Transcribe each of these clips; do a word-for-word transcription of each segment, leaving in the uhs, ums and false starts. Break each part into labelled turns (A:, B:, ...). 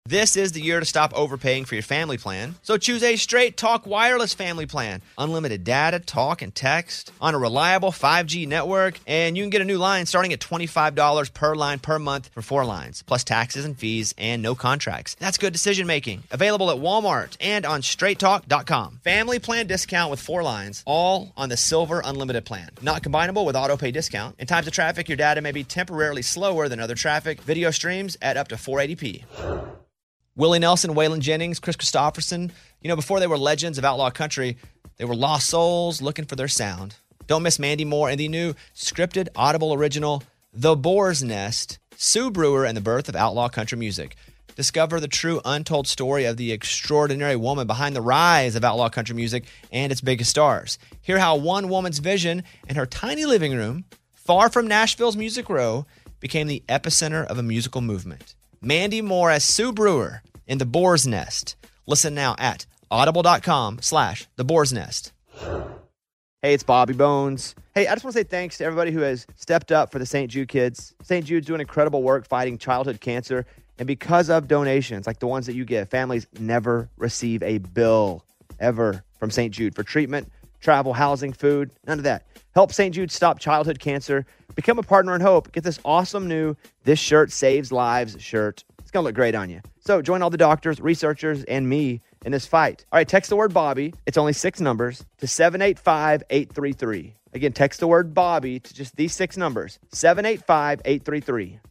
A: This is the year to stop overpaying for your family plan. So choose a Straight Talk Wireless family plan. Unlimited data, talk, and text on a reliable five G network. And you can get a new line starting at twenty-five dollars per line per month for four lines, plus taxes and fees and no contracts. That's good decision making. Available at Walmart and on straight talk dot com. Family plan discount with four lines, all on the Silver Unlimited plan. Not combinable with auto pay discount. In times of traffic, your data may be temporarily slower than other traffic. Video streams at up to four eighty p. Willie Nelson, Waylon Jennings, Chris Christopherson, you know, before they were legends of outlaw country, they were lost souls looking for their sound. Don't miss Mandy Moore and the new scripted Audible original, The Boar's Nest, Sue Brewer and the Birth of Outlaw Country Music. Discover the true untold story of the extraordinary woman behind the rise of outlaw country music and its biggest stars. Hear how one woman's vision in her tiny living room, far from Nashville's Music Row, became the epicenter of a musical movement. Mandy Moore as Sue Brewer in The Boar's Nest. Listen now at audible.com slash The Boar's Nest. Hey, it's Bobby Bones. Hey, I just want to say thanks to everybody who has stepped up for the Saint Jude kids. Saint Jude's doing incredible work fighting childhood cancer. And because of donations like the ones that you give, families never receive a bill ever from Saint Jude for treatment, travel, housing, food, none of that. Help Saint Jude stop childhood cancer. Become a partner in hope. Get this awesome new This Shirt Saves Lives shirt. It's going to look great on you. So join all the doctors, researchers, and me in this fight. All right, text the word Bobby. It's only six numbers to seven eight five, eight three three. Again, text the word Bobby to just these six numbers, seven eight five, eight three three.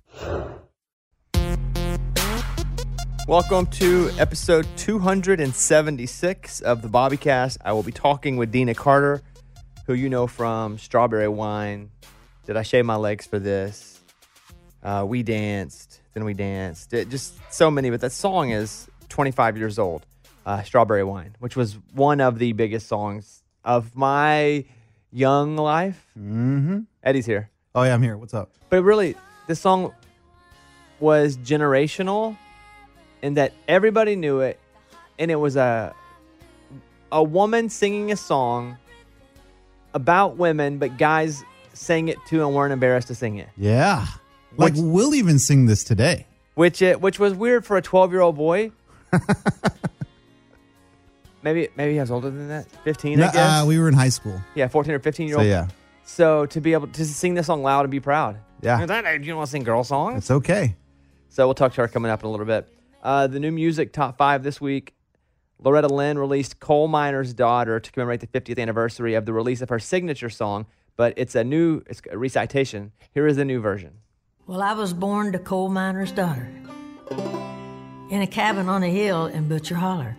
A: Welcome to episode two seventy-six of the Bobbycast. I will be talking with Deana Carter, who you know from Strawberry Wine. Did I shave my legs for this? Uh, we danced. Then we danced. It, just so many. But that song is twenty-five years old. Uh, Strawberry Wine, which was one of the biggest songs of my young life.
B: Mm-hmm.
A: Eddie's here.
B: Oh, yeah, I'm here. What's up?
A: But really, this song was generational in that everybody knew it. And it was a a woman singing a song about women, but guys sang it too and weren't embarrassed to sing it.
B: Yeah. Like, which, we'll even sing this today.
A: Which it, which was weird for a twelve-year-old boy. maybe maybe he was older than that. fifteen,
B: no,
A: I guess.
B: Uh, we were in high school.
A: Yeah, fourteen or fifteen-year-old.
B: So, yeah.
A: So to be able to sing this song loud and be proud.
B: Yeah.
A: You know, that, you don't want to sing girl songs?
B: It's okay.
A: So we'll talk to her coming up in a little bit. Uh, the new music top five this week. Loretta Lynn released Coal Miner's Daughter to commemorate the fiftieth anniversary of the release of her signature song, but it's a new it's a recitation. Here is the new version.
C: Well, I was born to coal miner's daughter in a cabin on a hill in Butcher Holler.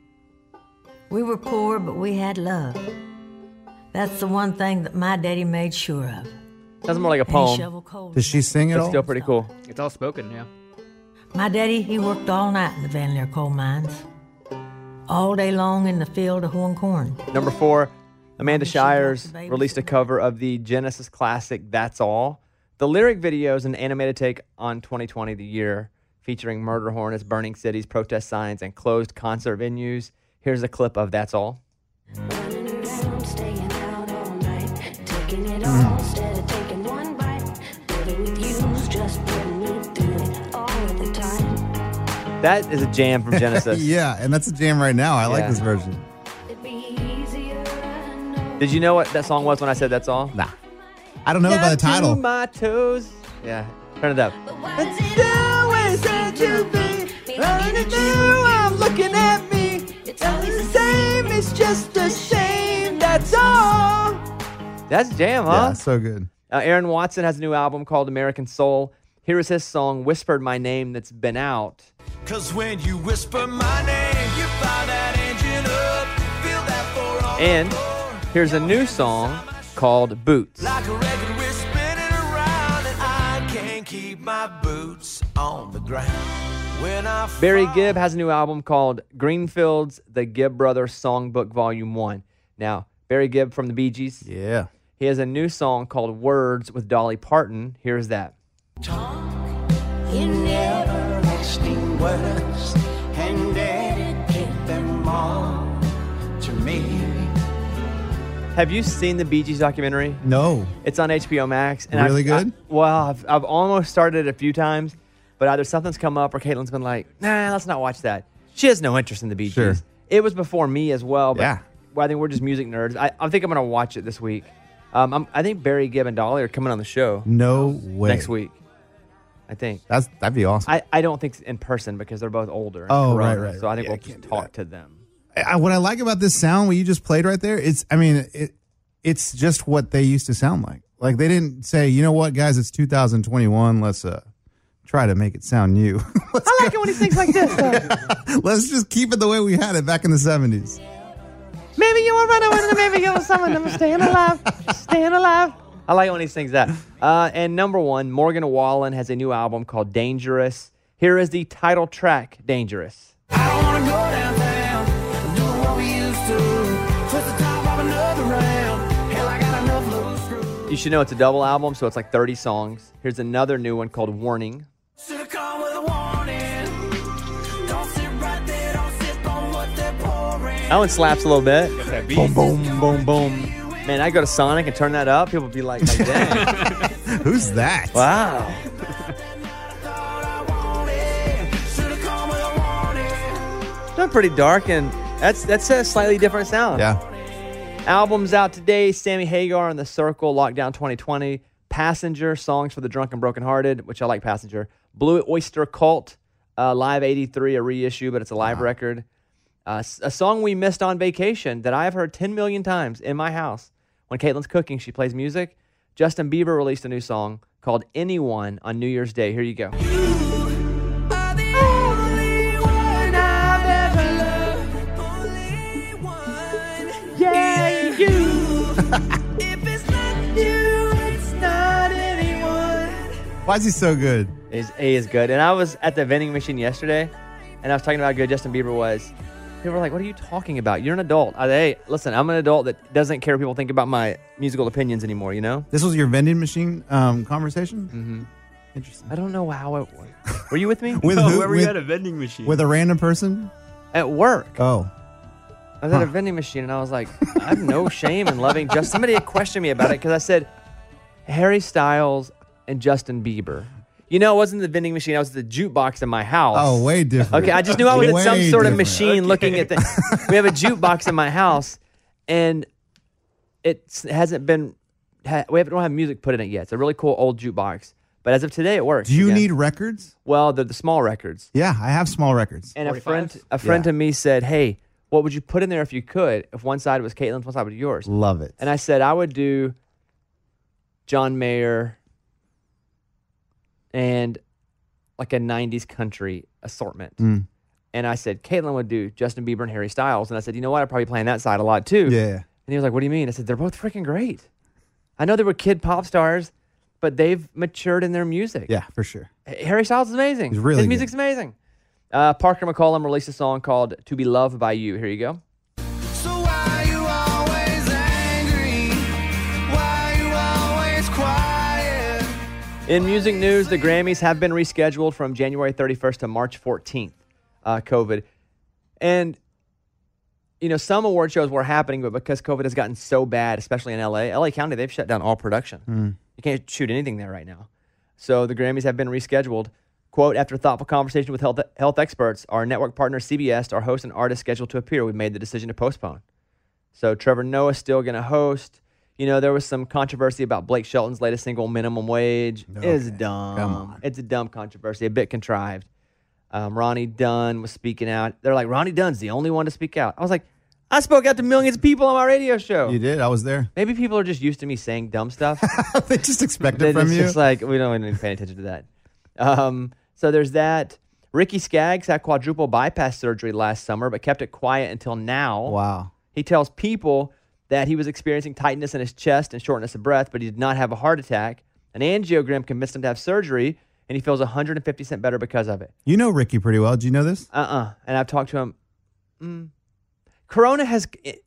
C: We were poor, but we had love. That's the one thing that my daddy made sure of.
A: Sounds more like a poem.
B: Does she sing it
A: It's
B: all?
A: still pretty cool.
D: It's all spoken, yeah.
C: My daddy, he worked all night in the Van Leer coal mines, all day long in the field of hoeing corn.
A: Number four, Amanda Shires released a cover of the Genesis classic That's All. The lyric video is an animated take on twenty twenty, the year, featuring murder hornets, burning cities, protest signs, and closed concert venues. Here's a clip of That's All.
E: Running around, staying out all night, taking it all instead of taking one bite. Living with you's just putting me through it all of the time.
A: That is a jam from Genesis.
B: Yeah, and that's a jam right now. I
A: Yeah.
B: like this version.
E: It'd be easier, I know.
A: Did you know what that song was when I said That's All?
B: Nah. I don't know by the
A: Down
B: title.
A: to my toes. Yeah, turn it up.
E: But why does it always seem to be running through?
A: I'm looking at me.
E: It's always the same.
A: It's just a shame. That's all. That's jam, huh?
B: Yeah, so good.
A: Uh, Aaron Watson has a new album called American Soul. Here is his song, Whispered My Name, that's been out.
F: Cause when you whisper my name, you fire that engine up, feel that for all
A: And
F: the floor.
A: here's a new song called Boots.
F: Like a record we're spinning around, and I can't keep my boots on the ground. When I
A: Barry
F: fall-
A: Gibb has a new album called Greenfields, The Gibb Brothers Songbook Volume one. Now, Barry Gibb from the Bee Gees,
B: Yeah.
A: he has a new song called Words with Dolly Parton. Here's that.
E: In everlasting
F: words and dedicate them all to me.
A: Have you seen the Bee Gees documentary?
B: No.
A: It's on H B O Max. And
B: Really
A: I've,
B: good?
A: I, well, I've, I've almost started it a few times.
D: but either something's come up or Caitlin's been like, nah, let's not watch that. She has no interest in the Bee Gees.
B: Sure.
D: It was before me as well. But
B: Yeah.
D: well, I think we're just music nerds. I, I think I'm going to watch it this week. Um, I'm, I think Barry Gibb and Dolly are coming on the show
B: No way.
D: next week. I think.
B: That's that'd be awesome.
D: I, I don't think in person because they're both older. and
B: Oh,
D: corona,
B: right, right.
D: So I think
B: Yeah,
D: we'll
B: can't
D: just
B: do
D: talk
B: that.
D: to them.
B: I, what I like about this sound, what you just played right there, it's, I mean, it, it's just what they used to sound like. Like they didn't say, you know what, guys, it's two thousand twenty-one. Let's uh, try to make it sound new. let's,
D: I like it when he sings like this. Though.
B: let's just keep it the way we had it back in the seventies.
D: Maybe you were running with maybe you were someone that was staying alive, staying alive. I like it when he sings that. Uh, and number one, Morgan Wallen has a new album called Dangerous. Here is the title track, Dangerous.
F: I don't wanna go downtown, doing what we used to. Twist the top of another round. Hell, I got enough loose screws.
D: You should know it's a double album, so it's like thirty songs. Here's another new one called Warning.
F: Should've come with a warning. Don't sit right there, don't sip on what they're pouring.
D: That one slaps a little bit. Boom, boom, boom, boom. Man, I go to Sonic and turn that up. People be like, like dang.
B: Who's that?
D: Wow.
F: Should've come with a warning.
D: They're pretty dark, and that's that's a slightly different sound.
B: Yeah.
D: Albums out today, Sammy Hagar and The Circle, Lockdown twenty twenty. Passenger, Songs for the Drunk and Brokenhearted, which I like Passenger. Blue Oyster Cult, uh, Live eighty-three, a reissue, but it's a live wow. record. Uh, a song we missed on vacation that I've heard ten million times in my house. When Caitlin's cooking, she plays music. Justin Bieber released a new song called Anyone on New Year's Day. Here you go. Yeah, you. If it's not you, it's not anyone.
B: Why is he so good?
D: He's, he is good. And I was at the vending machine yesterday, and I was talking about how good Justin Bieber was. People were like, what are you talking about? You're an adult. I, hey, listen, I'm an adult that doesn't care what people think about my musical opinions anymore, you know?
B: This was your vending machine um, conversation?
D: Mm-hmm.
B: Interesting.
D: I don't know how it worked. Were you with me?
B: with
G: no,
B: who?
G: where were
B: with,
G: you at a vending machine?
B: With a random person?
D: At work.
B: Oh.
D: I was huh. at a vending machine, and I was like, I have no shame in loving just somebody had questioned me about it because I said Harry Styles and Justin Bieber. You know, it wasn't the vending machine. I was at the jukebox in my house.
B: Oh, way different.
D: Okay, I just knew I was
B: way
D: at some sort of
B: different.
D: machine
G: okay.
D: looking at things. We have a jukebox in my house, and it hasn't been, ha- we don't have music put in it yet. It's a really cool old jukebox. But as of today, it works.
B: Do you
D: again.
B: need records?
D: Well, they're the small records.
B: Yeah, I have small records.
D: And a
G: forty-fives?
D: friend, a friend
B: Yeah.
D: to me said, hey, what would you put in there if you could? If one side was Caitlin's, one side was yours.
B: Love it.
D: And I said, I would do John Mayer and like a nineties country assortment.
B: Mm.
D: And I said, Caitlin would do Justin Bieber and Harry Styles. And I said, you know what? I'd probably play on that side a lot too.
B: Yeah.
D: And he was like, what do you mean? I said, they're both freaking great. I know they were kid pop stars, but they've matured in their music.
B: Yeah, for sure.
D: Harry Styles is amazing.
B: He's really
D: His
B: good.
D: music's amazing. Uh, Parker McCollum released a song called To Be Loved by You. Here you go.
F: So why you always angry? Why you always quiet?
D: In music news, the Grammys have been rescheduled from January thirty-first to March fourteenth, uh, COVID. And, you know, some award shows were happening, but because COVID has gotten so bad, especially in L A, L A County, they've shut down all production.
B: Mm.
D: You can't shoot anything there right now. So the Grammys have been rescheduled. Quote, after thoughtful conversation with health, health experts, our network partner C B S, our host and artist scheduled to appear, we made the decision to postpone. So Trevor Noah's still going to host. You know, there was some controversy about Blake Shelton's latest single, Minimum Wage.
B: Okay.
D: It's dumb.
B: Come on.
D: It's a dumb controversy, a bit contrived. Um, Ronnie Dunn was speaking out. They're like, Ronnie Dunn's the only one to speak out. I was like, I spoke out to millions of people on my radio show.
B: You did? I was there.
D: Maybe people are just used to me saying dumb stuff.
B: They just expect
D: Then
B: it from
D: it's
B: you.
D: just like, we don't even pay attention to that. Um, so there's that. Ricky Skaggs had quadruple bypass surgery last summer, but kept it quiet until now.
B: Wow.
D: He tells people that he was experiencing tightness in his chest and shortness of breath, but he did not have a heart attack. An angiogram convinced him to have surgery, and he feels one hundred fifty percent better because of it.
B: You know Ricky pretty well. Do you know this?
D: Uh-uh. And I've talked to him. Mm. Corona has it,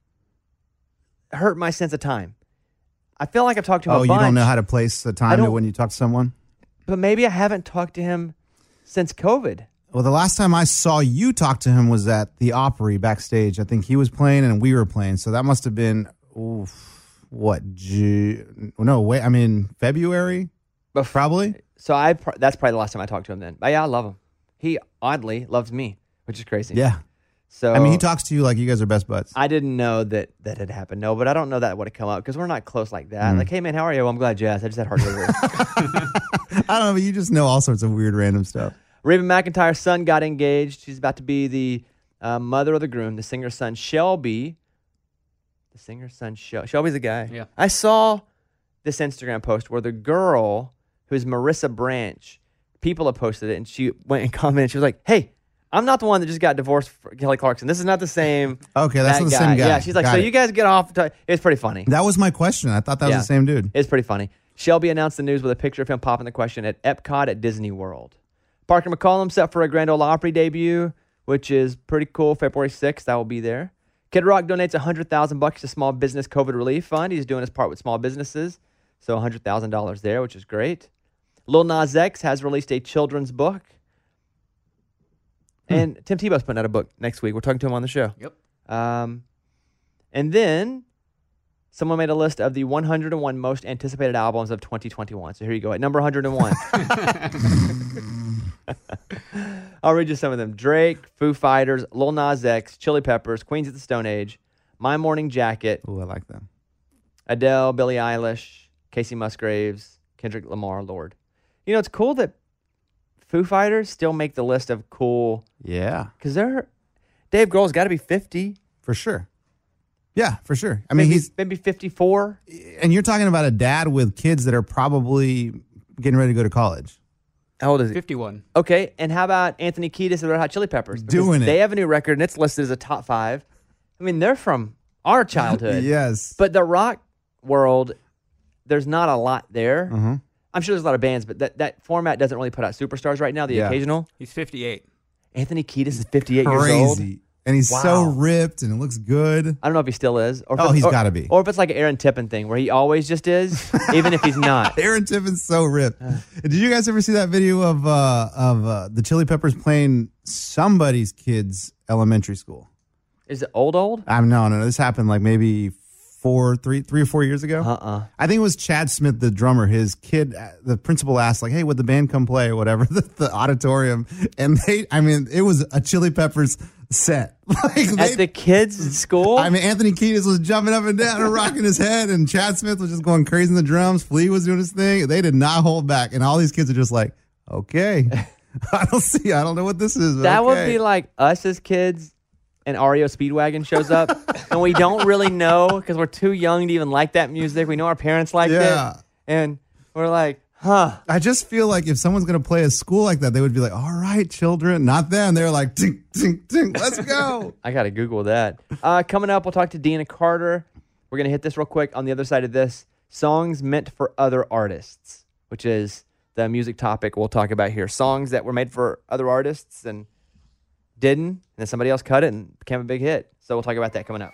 D: hurt my sense of time. I feel like I've talked to him
B: Oh,
D: a
B: you
D: bunch.
B: don't know how to place the
D: I
B: time to
D: don't-
B: when you talk to someone?
D: But maybe I haven't talked to him since COVID.
B: Well, the last time I saw you talk to him was at the Opry backstage. I think he was playing and we were playing. So that must have been, oof, what, June? No, wait, I mean, February?
D: But
B: Probably.
D: So I pr- that's probably the last time I talked to him then. But yeah, I love him. He oddly loves me, which is crazy.
B: Yeah.
D: So
B: I mean, he talks to you like you guys are best buds.
D: I didn't know that that had happened. No, but I don't know that would have come up because we're not close like
B: Mm.
D: that. Like, hey man, how are you? Well, I'm glad you asked. I just had heart surgery.
B: I don't know, but you just know all sorts of weird random stuff.
D: Raven McIntyre's son got engaged. She's about to be the uh, mother of the groom. The singer's son Shelby. The singer's son Shel- Shelby's the guy.
G: Yeah.
D: I saw this Instagram post where the girl, who's Marissa Branch, people have posted it, and she went and commented. She was like, "Hey, I'm not the one that just got divorced from Kelly Clarkson. This is not the same."
B: Okay, that's
D: that
B: not the same guy.
D: Yeah, she's like,
B: Got
D: "So
B: it.
D: you guys get off." T-. It's pretty funny.
B: That was my question. I thought that
D: Yeah.
B: was the same dude.
D: It's pretty funny. Shelby announced the news with a picture of him popping the question at Epcot at Disney World. Parker McCollum set for a Grand Ole Opry debut, which is pretty cool. February sixth, I will be there. Kid Rock donates one hundred thousand bucks to Small Business COVID Relief Fund. He's doing his part with small businesses, so one hundred thousand dollars there, which is great. Lil Nas X has released a children's book. And Tim Tebow's putting out a book next week. We're talking to him on the show.
G: Yep.
D: Um, and then someone made a list of the one hundred one most anticipated albums of twenty twenty-one. So here you go. At number one hundred one. I'll read you some of them. Drake, Foo Fighters, Lil Nas X, Chili Peppers, Queens of the Stone Age, My Morning Jacket,
B: Oh, I like them.
D: Adele, Billie Eilish, Casey Musgraves, Kendrick Lamar, Lord. You know, it's cool that Foo Fighters still make the list of cool,
B: Yeah,
D: because they're, Dave Grohl's got to be fifty.
B: for sure. Yeah, for sure. I mean,
D: maybe,
B: he's
D: maybe fifty-four.
B: and you're talking about a dad with kids that are probably getting ready to go to college.
D: How old is he?
G: fifty-one.
D: Okay, and how about Anthony Kiedis of the Red Hot Chili Peppers? Because
B: Doing it.
D: They have a new record, and it's listed as a top five. I mean, they're from our childhood.
B: Yes.
D: But the rock world, there's not a lot there.
B: Uh-huh.
D: I'm sure there's a lot of bands, but that, that format doesn't really put out superstars right now, the
B: Yeah.
D: occasional.
G: He's fifty-eight.
D: Anthony Kiedis is fifty-eight years old.
B: Crazy. And he's so
D: Wow.
B: ripped and it looks good.
D: I don't know if he still is. Or if
B: Oh,
D: it's-
B: he's
D: or-
B: gotta be.
D: Or if it's like an Aaron Tippin thing, where he always just is, even if he's not.
B: Aaron Tippen's so ripped. Did you guys ever see that video of uh, of uh, the Chili Peppers playing somebody's kid's elementary school?
D: Is it old, old?
B: I'm no, no, no. This happened like maybe four, three, three or four years ago.
D: Uh-uh.
B: I think it was Chad Smith, the drummer. His kid, uh, the principal asked, like, "Hey, would the band come play or whatever?" The, the auditorium, and they, I mean, it was a Chili Peppers set. Like
D: At
B: they,
D: the kids' school?
B: I mean, Anthony Kiedis was jumping up and down and rocking his head, and Chad Smith was just going crazy in the drums. Flea was doing his thing. They did not hold back, and all these kids are just like, "Okay, I don't see, I don't know what this is." But
D: That would
B: okay.
D: be like us as kids, and R E O Speedwagon shows up, and we don't really know because we're too young to even like that music. We know our parents liked
B: Yeah.
D: it, and we're like, huh.
B: I just feel like if someone's going to play a school like that, they would be like, "All right, children," not them. They're like, "Tink, tink, tink, let's go."
D: I got to Google that. Uh, coming up, we'll talk to Deana Carter. We're going to hit this real quick. On the other side of this, songs meant for other artists, which is the music topic we'll talk about here. Songs that were made for other artists and didn't, and then somebody else cut it and became a big hit. So we'll talk about that coming up.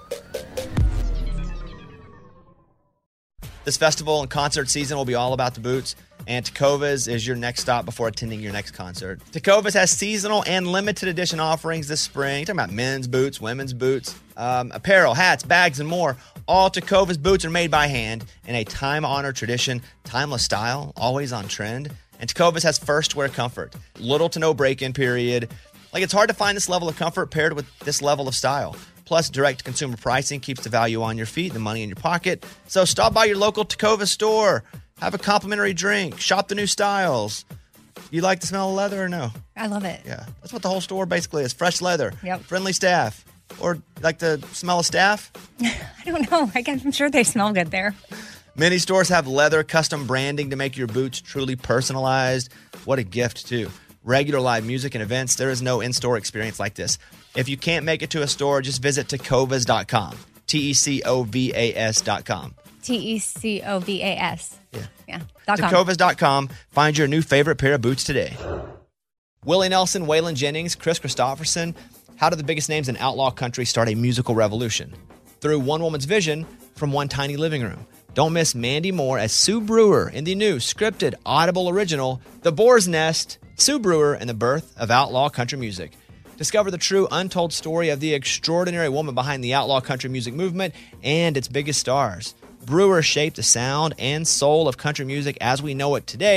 A: This festival and concert season will be all about the boots, and Tecovas is your next stop before attending your next concert. Tecovas has seasonal and limited edition offerings this spring. You're talking about men's boots, women's boots, um, apparel, hats, bags, and more. All Tecovas boots are made by hand in a time-honored tradition, timeless style, always on trend. And Tecovas has first wear comfort, little to no break-in period. Like, it's hard to find this level of comfort paired with this level of style. Plus, direct consumer pricing keeps the value on your feet, the money in your pocket. So stop by your local Tecovas store, have a complimentary drink, shop the new styles. You like the smell of leather or no?
H: I love it.
A: Yeah, that's what the whole store basically is. Fresh leather,
H: Yep.
A: friendly staff. Or like the smell of staff?
H: I don't know. I guess I'm sure they smell good there.
A: Many stores have leather custom branding to make your boots truly personalized. What a gift, too. Regular live music and events, there is no in-store experience like this. If you can't make it to a store, just visit tecovas dot com. T E C O V A S dot com.
H: T E C O V A S.
A: Yeah.
H: Yeah. Dot com.
A: tecovas dot com. Find your new favorite pair of boots today. Willie Nelson, Waylon Jennings, Chris Christopherson. How did the biggest names in outlaw country start a musical revolution? Through one woman's vision from one tiny living room. Don't miss Mandy Moore as Sue Brewer in the new scripted Audible original, The Boar's Nest, Sue Brewer and the Birth of Outlaw Country Music. Discover the true untold story of the extraordinary woman behind the outlaw country music movement and its biggest stars. Brewer shaped the sound and soul of country music as we know it today.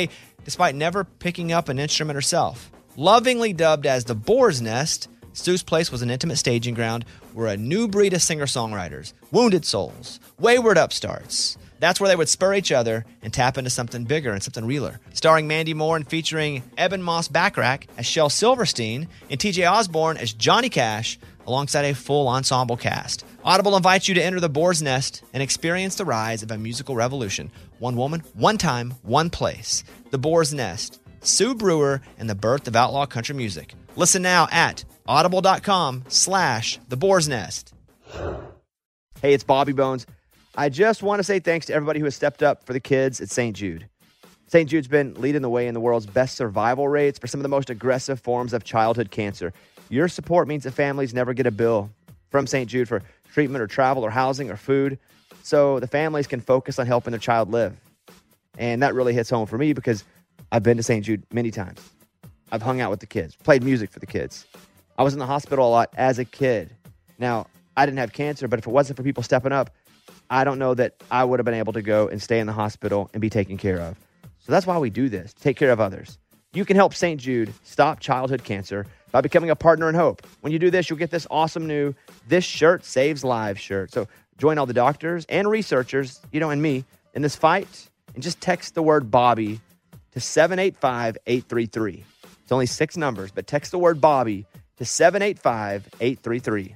A: despite never picking up an instrument herself. Lovingly dubbed as the Boar's Nest, Sue's Place was an intimate staging ground where a new breed of singer-songwriters, wounded souls, wayward upstarts, that's where they would spur each other and tap into something bigger and something realer. Starring Mandy Moore and featuring Eben Moss Backrack as Shel Silverstein and T J Osborne as Johnny Cash, alongside a full ensemble cast. Audible invites you to enter the Boar's Nest and experience the rise of a musical revolution. One woman, one time, one place. The Boar's Nest, Sue Brewer, and the birth of outlaw country music. Listen now at audible.com slash the Boar's Nest.
D: Hey, it's Bobby Bones. I just want to say thanks to everybody who has stepped up for the kids at Saint Jude. Saint Jude's been leading the way in the world's best survival rates for some of the most aggressive forms of childhood cancer. Your support means that families never get a bill from Saint Jude for treatment or travel or housing or food, so the families can focus on helping their child live. And that really hits home for me because I've been to Saint Jude many times. I've hung out with the kids, played music for the kids. I was in the hospital a lot as a kid. Now, I didn't have cancer, but if it wasn't for people stepping up, I don't know that I would have been able to go and stay in the hospital and be taken care of. So that's why we do this, to take care of others. You can help Saint Jude stop childhood cancer by becoming a partner in hope. When you do this, you'll get this awesome new This Shirt Saves Lives shirt. So join all the doctors and researchers, you know, and me in this fight, and just text the word Bobby to seven eight five, eight three three. It's only six numbers, but text the word Bobby to seven eight five, eight three three.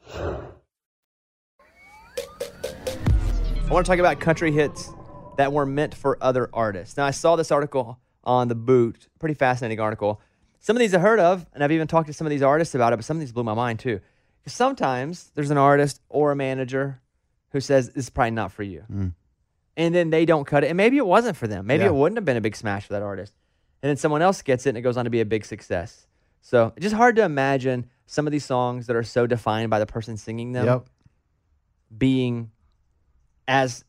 D: I want to talk about country hits that were meant for other artists. Now, I saw this article on The Boot, pretty fascinating article. Some of these I've heard of, and I've even talked to some of these artists about it, but some of these blew my mind too. Because sometimes there's an artist or a manager who says, this is probably not for you. Mm. And then they don't cut it. And maybe it wasn't for them. Maybe
B: Yeah.
D: it wouldn't have been a big smash for that artist. And then someone else gets it, and it goes on to be a big success. So it's just hard to imagine some of these songs that are so defined by the person singing them
B: Yep.
D: being as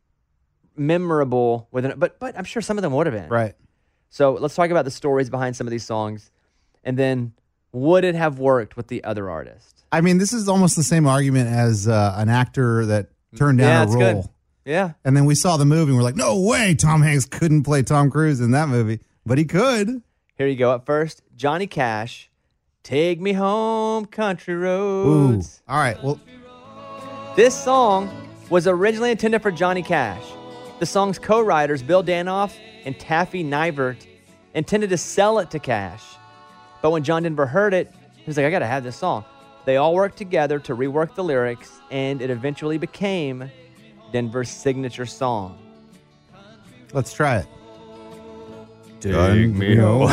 D: memorable with an, but but I'm sure some of them would have been.
B: Right.
D: So let's talk about the stories behind some of these songs, and then would it have worked with the other artist?
B: I mean, this is almost the same argument as uh, an actor that turned down
D: Yeah,
B: a
D: it's
B: role.
D: good. Yeah.
B: And then we saw the movie and we're like, no way, Tom Hanks couldn't play Tom Cruise in that movie. But he could.
D: Here you go. Up first, Johnny Cash, Take Me Home, Country
B: Ooh.
D: Roads.
B: All right. Well,
D: This song was originally intended for Johnny Cash. The song's co-writers, Bill Danoff and Taffy Nivert, intended to sell it to Cash. But when John Denver heard it, he was like, I got to have this song. They all worked together to rework the lyrics, and it eventually became Denver's signature song.
B: let's try it. Take me home.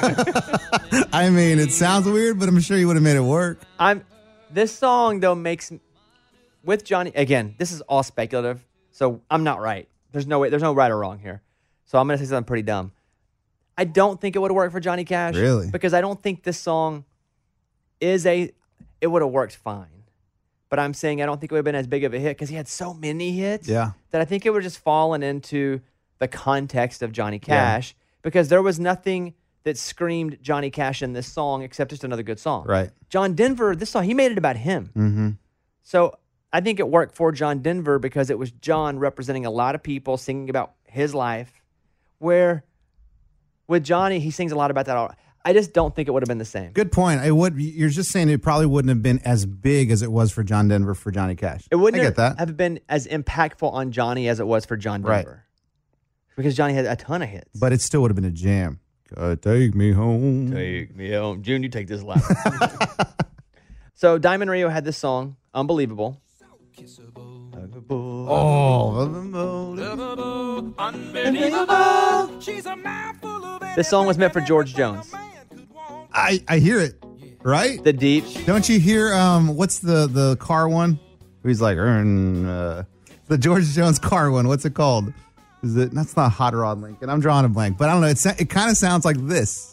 B: I mean, it sounds weird, but I'm sure you would have made it work.
D: I'm. This song, though, makes... With Johnny... Again, this is all speculative, so I'm not right. There's no way. There's no right or wrong here. So I'm going to say something pretty dumb. I don't think it would have worked for Johnny Cash.
B: Really?
D: Because I don't think this song is a... It would have worked fine. But I'm saying I don't think it would have been as big of a hit because he had so many hits
B: Yeah.
D: that I think it would have just fallen into the context of Johnny Cash because there was nothing that screamed Johnny Cash in this song except just another good song.
B: Right.
D: John Denver, this song, he made it about him.
B: Mm-hmm.
D: So I think it worked for John Denver because it was John representing a lot of people singing about his life, where with Johnny, he sings a lot about that. All. I just don't think it would have been the same.
B: Good point. I would. You're just saying it probably wouldn't have been as big as it was for John Denver for Johnny Cash.
D: It wouldn't
B: I get that.
D: have been as impactful on Johnny as it was for John
B: Right.
D: Denver. Because Johnny had a ton of hits.
B: But it still would have been a jam. God, take me home.
D: Take me home. June, you take this lap. So Diamond Rio had this song, Unbelievable.
B: Oh,
D: This song was meant for George Jones.
B: I I hear it. Right?
D: The Deep.
B: Don't you hear? Um, what's the the car one? He's like, uh, the George Jones car one. What's it called? Is it? That's not Hot Rod Lincoln. I'm drawing a blank, but I don't know. It it kind of sounds like this.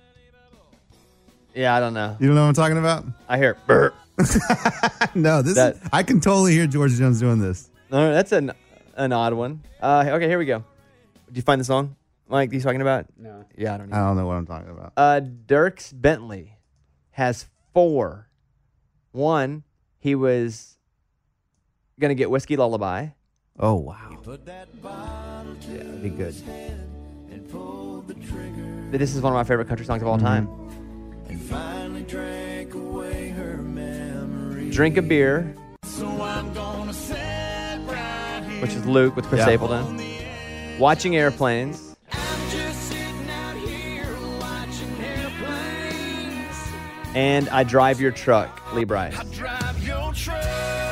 D: Yeah, I don't know.
B: You don't know what I'm talking about?
D: I hear burp.
B: No, this
D: That-
B: is, I can totally hear George Jones doing this.
D: No, that's an an odd one. Uh, okay, here we go. Did you find the song, Mike? He's talking about?
G: No.
D: Yeah, I don't know.
B: I don't know what I'm talking about.
D: Uh, Dierks Bentley has four. One, he was gonna get Whiskey Lullaby.
B: Oh wow. Yeah, that'd be good.
D: that this is one of my favorite country songs of all time.
F: And finally drank away her memory.
D: Drink a Beer,
F: So I'm gonna sit right here.
D: which is Luke with Chris
B: Yeah.
D: Stapleton. Watching Airplanes.
F: I'm just sitting out here watching airplanes.
D: And I Drive Your Truck, Lee Bryce.
F: Drive your truck.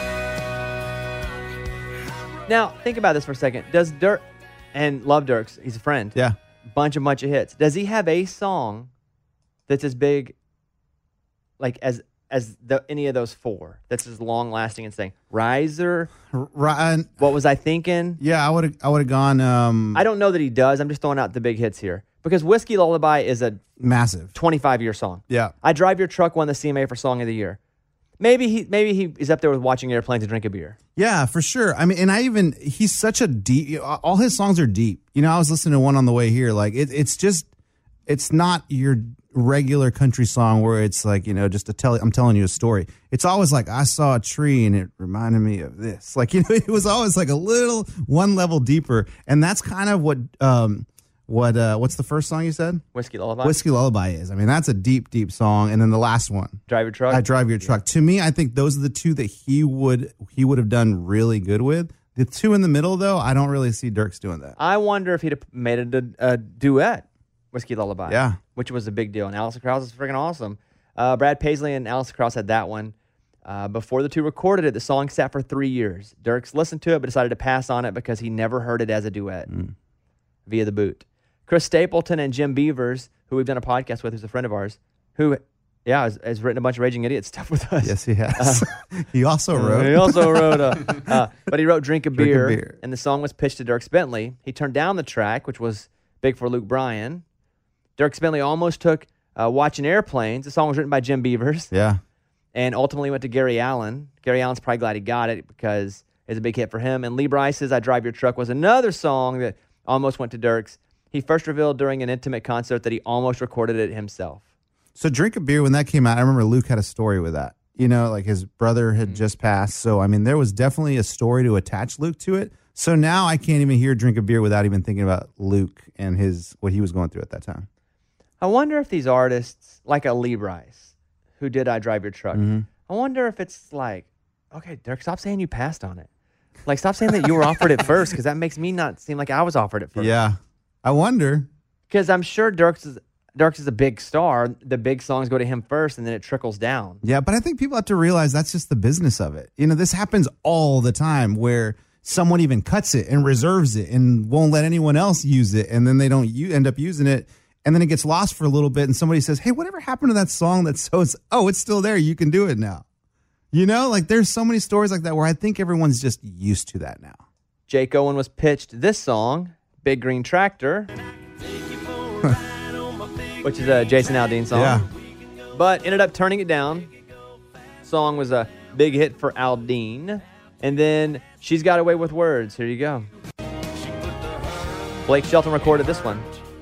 D: Now, think about this for a second. Does Dirk, and love Dirks, he's a friend.
B: Yeah.
D: Bunch of bunch of hits. Does he have a song that's as big, like as as the, any of those four? That's as long lasting and saying Riser.
B: Ryan.
D: What was I thinking?
B: Yeah, I would have. I would have gone. Um,
D: I don't know that he does. I'm just throwing out the big hits here because Whiskey Lullaby is a
B: massive.
D: twenty-five year song.
B: Yeah.
D: I Drive Your Truck won the C M A for Song of the Year. Maybe he maybe he is up there with Watching Airplanes and Drink a Beer.
B: Yeah, for sure. I mean, and I even he's such a deep. All his songs are deep. You know, I was listening to one on the way here. Like it, it's just, it's not your regular country song where it's like, you know, just to tell. I'm telling you a story. It's always like I saw a tree and it reminded me of this. Like, you know, it was always like a little one level deeper, and that's kind of what um what uh what's the first song you said?
D: Whiskey Lullaby.
B: Whiskey Lullaby is. I mean, that's a deep, deep song. And then the last one,
D: Drive Your Truck.
B: I Drive Your Truck. To me, I think those are the two that he would he would have done really good with. The two in the middle, though, I don't really see Dirks doing that.
D: I wonder if he'd have made it a, a duet, Whiskey Lullaby.
B: Yeah.
D: Which was a big deal. And Alison Krauss is freaking awesome. Uh, Brad Paisley and Alison Krauss had that one. Uh, before the two recorded it, the song sat for three years. Dirks listened to it but decided to pass on it because he never heard it as a duet via the boot. Chris Stapleton and Jim Beavers, who we've done a podcast with, who's a friend of ours, who, yeah, has, has written a bunch of Raging Idiot stuff with us.
B: Yes, he has. he also wrote.
D: He also wrote, a, uh, but he wrote Drink a,
B: Drink a
D: Beer,
B: Beer.
D: and the song was pitched to Dierks Bentley. He turned down the track, which was big for Luke Bryan. Dierks Bentley almost took uh, Watching Airplanes. The song was written by Jim Beavers,
B: Yeah.
D: and ultimately went to Gary Allen. Gary Allen's probably glad he got it because it's a big hit for him. And Lee Bryce's I Drive Your Truck was another song that almost went to Dierks. He first revealed during an intimate concert that he almost recorded it himself.
B: So Drink a Beer, when that came out, I remember Luke had a story with that. You know, like his brother had just passed. So, I mean, there was definitely a story to attach Luke to it. So now I can't even hear Drink a Beer without even thinking about Luke and his what he was going through at that time.
D: I wonder if these artists, like a Lee Bryce, who did I Drive Your Truck, I wonder if it's like, okay, Dirk, stop saying you passed on it. Like, stop saying that you were offered it first, because that makes me not seem like I was offered it first.
B: Yeah. I wonder.
D: Because I'm sure Dirks is, Dirks is a big star. The big songs go to him first, and then it trickles down.
B: Yeah, but I think people have to realize that's just the business of it. You know, this happens all the time where someone even cuts it and reserves it and won't let anyone else use it, and then they don't you end up using it, and then it gets lost for a little bit, and somebody says, hey, whatever happened to that song that's so it's oh, it's still there, you can do it now. You know, like there's so many stories like that where I think everyone's just used to that now.
D: Jake Owen was pitched this song, Big Green Tractor, which is a Jason Aldean song.
B: Yeah.
D: But ended up turning it down. Song was a big hit for Aldean. And then She's Got Away with Words. Here you go. Blake Shelton recorded this one.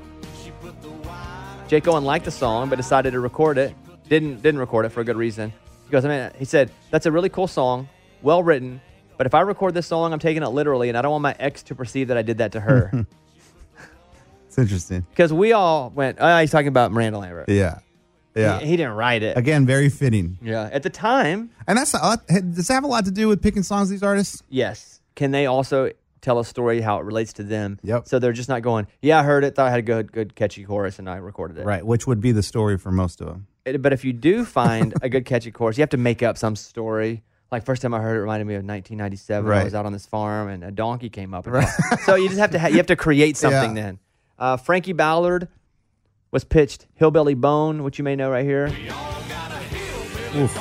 D: Jake Owen liked the song, but decided to record it. Didn't didn't record it for a good reason. He goes, I mean, he said, that's a really cool song, well written, but if I record this song, I'm taking it literally, and I don't want my ex to perceive that I did that to her.
B: It's interesting.
D: Because we all went, oh, he's talking about Miranda Lambert.
B: Yeah. Yeah.
D: He, he didn't write it.
B: Again, very fitting.
D: Yeah. At the time,
B: And that's a lot, does that have a lot to do with picking songs, these artists?
D: yes. Can they also tell a story how it relates to them?
B: Yep.
D: So they're just not going, yeah, I heard it, thought I had a good, good catchy chorus, and I recorded it.
B: Right, which would be the story for most of them.
D: It- But if you do find a good catchy chorus, you have to make up some story. Like first time I heard it, reminded me of nineteen ninety-seven. I
B: Right.
D: was out on this farm and a donkey came up. And so you just have to ha- you have to create something.
B: Yeah.
D: Then uh, Frankie Ballard was pitched Hillbilly Bone, which you may know right here.
B: Oof.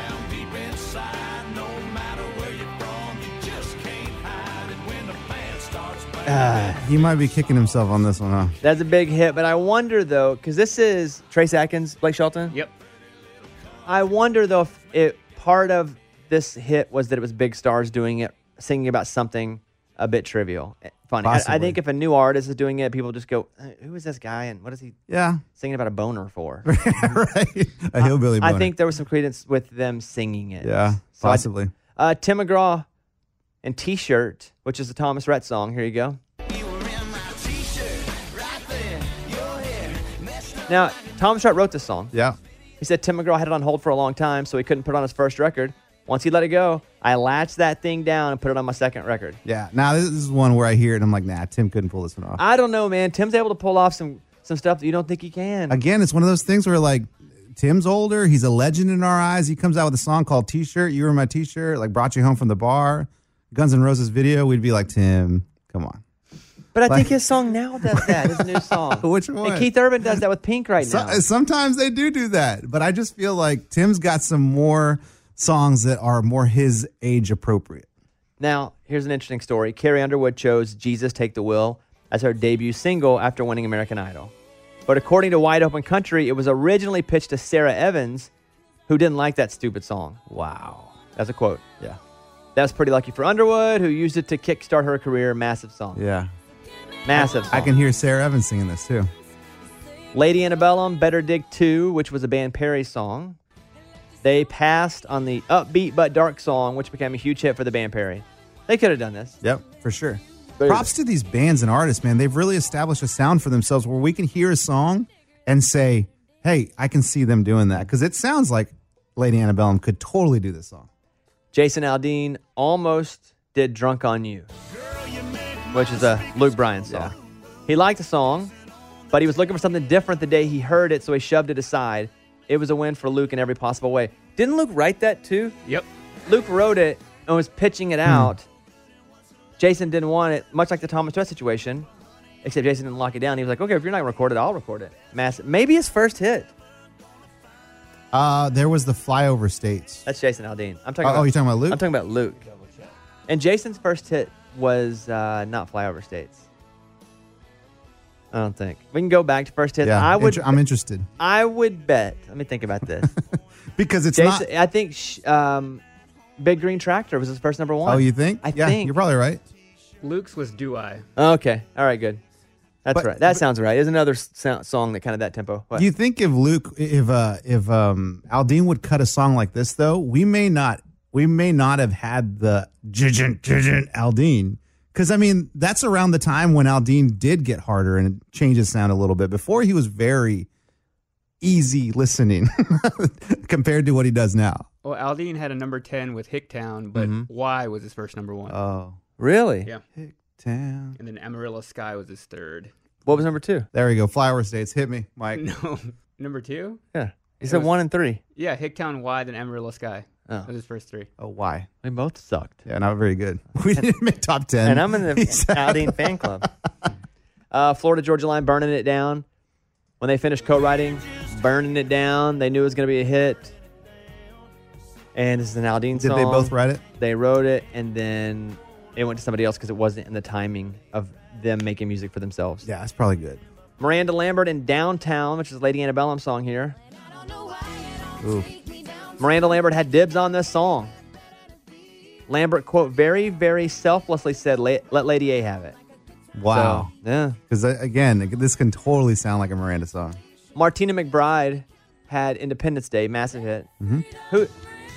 B: He might be kicking himself on this one, huh?
D: That's a big hit. But I wonder though, because this is Trace Atkins, Blake Shelton.
A: Yep.
D: I wonder though if it part of this hit was that it was big stars doing it, singing about something a bit trivial, funny. I, I
B: Possibly.
D: think if a new artist is doing it, people just go, "Who is this guy? And what is he
B: Yeah.
D: singing about a boner for?"
B: Right. A hillbilly
D: I
B: boner.
D: think there was some credence with them singing it.
B: Yeah,
D: So I-
B: possibly.
D: uh, Tim McGraw and T-Shirt, which is a Thomas Rhett song. Here you go.
F: You were in my t-shirt right then. Your
D: Now, Tom Sharp wrote this song.
B: Yeah.
D: He said Tim McGraw had it on hold for a long time, so he couldn't put it on his first record. Once he let it go, I latched that thing down and put it on my second record.
B: Yeah. Now, this is one where I hear it and I'm like, nah, Tim couldn't pull this one off.
D: I don't know, man. Tim's able to pull off some, some stuff that you don't think he can.
B: Again, it's one of those things where, like, Tim's older. He's a legend in our eyes. He comes out with a song called T-Shirt. You Were My T-Shirt, like, brought you home from the bar. Guns N' Roses video, we'd be like, Tim, come on.
D: But I
B: Like-
D: think his song now does that, his new song.
B: Which one?
D: And Keith Urban does that with Pink right
B: So-
D: now.
B: sometimes they do do that, but I just feel like Tim's got some more songs that are more his age appropriate.
D: Now, here's an interesting story. Carrie Underwood chose Jesus Take the Wheel as her debut single after winning American Idol. But according to Wide Open Country, it was originally pitched to Sarah Evans, who didn't like that stupid song. Wow. That's a quote.
B: Yeah.
D: That's pretty lucky for Underwood, who used it to kickstart her career. Massive song.
B: Yeah.
D: Massive song.
B: I can hear Sarah Evans singing this too.
D: Lady Antebellum, Better Dig two, which was a Band Perry song. They passed on the upbeat but dark song, which became a huge hit for the Band Perry. They could have done this.
B: Yep, for sure.
D: But-
B: Props to these bands and artists, man. They've really established a sound for themselves where we can hear a song and say, hey, I can see them doing that. Because it sounds like Lady Antebellum could totally do this song.
D: Jason Aldean almost did Drunk on You, which is a Luke Bryan song. He liked the song, but he was looking for something different the day he heard it, so he shoved it aside. It was a win for Luke in every possible way. Didn't Luke write that too?
G: Yep.
D: Luke wrote it and was pitching it out. Jason didn't want it, much like the Thomas Rhett situation, except Jason didn't lock it down. He was like, okay, if you're not going to record it, I'll record it. Massive. Maybe his first hit.
B: Uh, there was the Flyover States.
D: That's Jason Aldean. I'm talking
B: Oh,
D: about,
B: oh, you're talking about Luke?
D: I'm talking about Luke. And Jason's first hit was uh, not Flyover States. I don't think. We can go back to first hits.
B: Yeah,
D: I would.
B: inter- I'm interested.
D: I would bet. Let me think about this.
B: Because it's
D: Jason,
B: not...
D: I think sh- um, Big Green Tractor was his first number one.
B: Oh, you think?
D: I
B: yeah,
D: think.
B: you're probably right.
G: Luke's was Do I.
D: Okay. All right. Good. That's
B: But-
D: right. That
B: but-
D: sounds right. There's another so- song that kind of that tempo. What?
B: Do you think if Luke, if uh, if um, Aldean would cut a song like this, though, we may not, we may not have had the jijin jijin Aldean, because I mean that's around the time when Aldean did get harder and change his sound a little bit. Before he was very easy listening compared to what he does now.
G: Well, Aldean had a number ten with Hicktown, but
D: Mhm.
G: Y was his first number one.
B: Oh,
D: really?
G: yeah.
B: Town.
G: And then Amarillo Sky was his third.
D: What was number two?
B: There we go. Flower States. Hit me, Mike.
G: No, number two?
D: Yeah. You
G: It
D: said
G: was-
D: one and three.
G: Yeah, Hicktown, Y, then Amarillo Sky.
D: Oh.
G: That was his first three.
B: Oh, why?
D: We both sucked.
B: Yeah, not very good. We didn't make top ten.
D: And I'm in the
B: He said-
D: Aldean fan club. Uh, Florida Georgia Line burning it down. When they finished co-writing, burning it down. They knew it was going to be a hit. And this is an Aldean
B: Did
D: song.
B: they both write it?
D: They wrote it, and then it went to somebody else because it wasn't in the timing of them making music for themselves.
B: Yeah, it's probably good.
D: Miranda Lambert in Downtown, which is Lady Antebellum song here.
B: Ooh.
D: Miranda Lambert had dibs on this song. Lambert, quote, very, very selflessly said, "La- let Lady A have it."
B: Wow.
D: So, yeah.
B: Because, again, this can totally sound like a Miranda song.
D: Martina McBride had Independence Day, massive hit.
B: Mhm.
D: Who?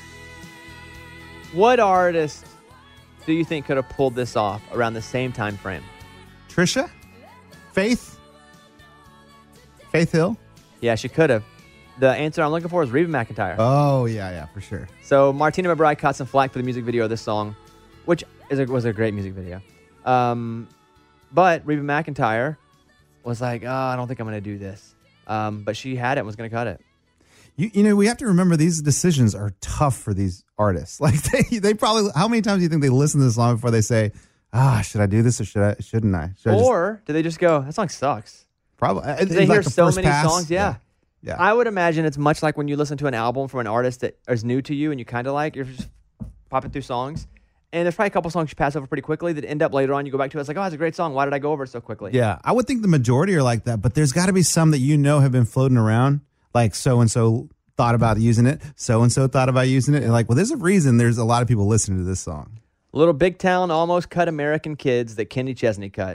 D: What artist do you think could have pulled this off around the same time frame?
B: Trisha? Faith? Faith Hill?
D: Yeah, she could have. The answer I'm looking for is Reba McEntire.
B: Oh, yeah, yeah, for sure.
D: So Martina McBride caught some flack for the music video of this song, which is a, was a great music video. Um, but Reba McEntire was like, oh, I don't think I'm going to do this. Um, but she had it and was going to cut it.
B: You, you know, we have to remember these decisions are tough for these artists. Like, they, they probably, how many times do you think they listen to this song before they say, ah, should I do this or should I, shouldn't I? Should I just-"
D: Or do they just go, that song sucks?
B: Probably.
D: Do they hear so many songs? Yeah.
B: Yeah.
D: I would imagine it's much like when you listen to an album from an artist that is new to you and you kind of like, you're just popping through songs. And there's probably a couple songs you pass over pretty quickly that end up later on. You go back to it, it's like, oh, it's a great song. Why did I go over it so quickly?
B: Yeah, I would think the majority are like that, but there's got to be some that you know have been floating around, like so-and-so thought about using it, so-and-so thought about using it, and like, well, there's a reason there's a lot of people listening to this song.
D: Little Big Town almost cut American Kids that Kenny Chesney cut.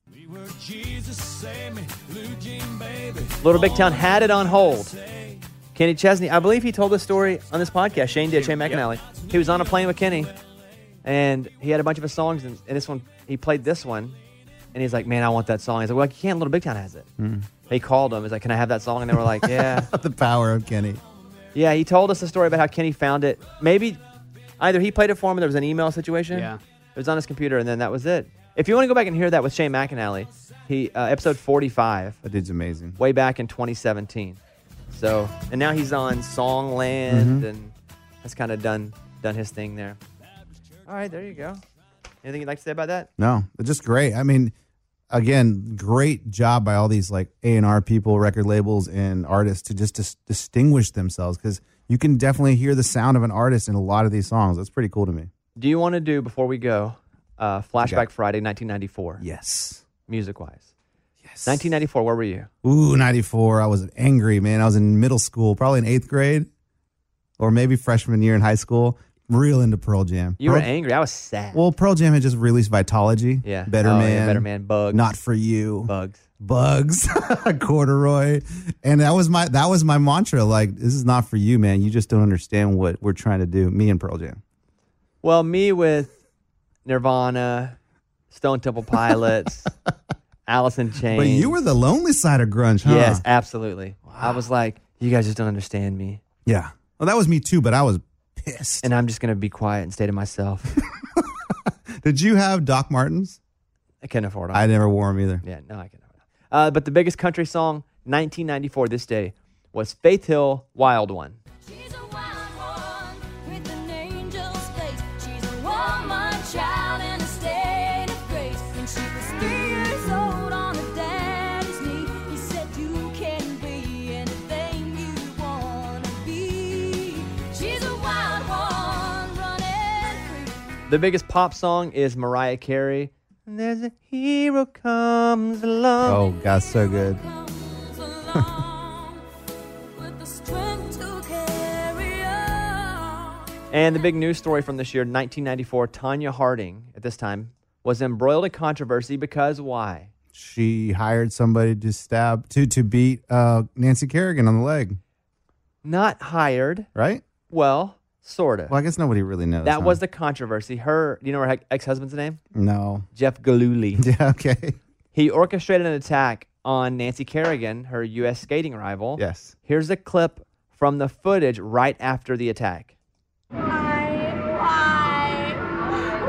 D: Little Big Town had it on hold. Kenny Chesney, I believe he told this story on this podcast. Shane did, Shane McAnally. He was on a plane with Kenny, and he had a bunch of his songs, and, and this one, he played this one, and he's like, man, I want that song. He's like, well, you can't, Little Big Town has it.
B: Mm.
D: He called them. He's like, "Can I have that song?" And they were like, "Yeah."
B: The power of Kenny.
D: Yeah, he told us a story about how Kenny found it. Maybe either he played it for him or there was an email situation.
G: Yeah.
D: It was on his computer, and then that was it. If you want to go back and hear that with Shane McAnally, he uh, episode forty-five,
B: That dude's amazing.
D: way back in twenty seventeen. So, and now he's on Songland, and has kind of done done his thing there. All right, there you go. Anything you'd like to say about that?
B: No, it's just great. I mean, again, great job by all these like A and R people, record labels, and artists to just dis- distinguish themselves, because you can definitely hear the sound of an artist in a lot of these songs. That's pretty cool to me.
D: Do you want to do, before we go, uh, Flashback
B: Okay.
D: Friday nineteen ninety-four,
B: Yes.
D: music-wise?
B: Yes.
D: nineteen ninety-four, where were you?
B: Ooh, ninety-four. I was angry, man. I was in middle school, probably in eighth grade, or maybe freshman year in high school. Real into Pearl Jam.
D: You
B: Pearl-
D: were angry. I was sad.
B: Well, Pearl Jam had just released Vitology.
D: yeah.
B: Better
D: Oh,
B: Man.
D: yeah, Better Man. Bugs.
B: Not For You.
D: Bugs.
B: Bugs. Corduroy. And that was my that was my mantra. Like, this is not for you, man. You just don't understand what we're trying to do. Me and Pearl Jam.
D: Well, me with Nirvana, Stone Temple Pilots, Alice in Chains.
B: But you were the lonely side of grunge, huh?
D: Yes, absolutely. I was like, you guys just don't understand me.
B: Yeah. Well, that was me too, but I was pissed.
D: And I'm just going to be quiet and stay to myself.
B: Did you have Doc Martens?
D: I can't afford them.
B: I never wore them either.
D: Yeah, no, I can't afford them. Uh, but the biggest country song, nineteen ninety-four, this day, was Faith Hill, Wild One.
E: She's a wild one with an angel's face. She's a woman child in a state of grace. When she was three years old on her daddy's knee, he said you can be anything you wanna be. She's a wild one running free.
D: The biggest pop song is Mariah Carey. And there's a hero comes along.
B: Oh, God, so good.
E: Comes along with the strength to carry on.
D: And the big news story from this year, nineteen ninety-four, Tanya Harding, at this time, was embroiled in controversy because why?
B: She hired somebody to stab, to, to beat uh, Nancy Kerrigan on the leg,
D: Not hired.
B: right?
D: Well, sort of.
B: Well, I guess nobody really knows.
D: That
B: huh?
D: was the controversy. Her, do you know her ex-husband's name?
B: No.
D: Jeff Gillooly.
B: Yeah, okay.
D: He orchestrated an attack on Nancy Kerrigan, her U S skating rival.
B: Yes.
D: Here's a clip from the footage right after the attack.
E: Why? Why?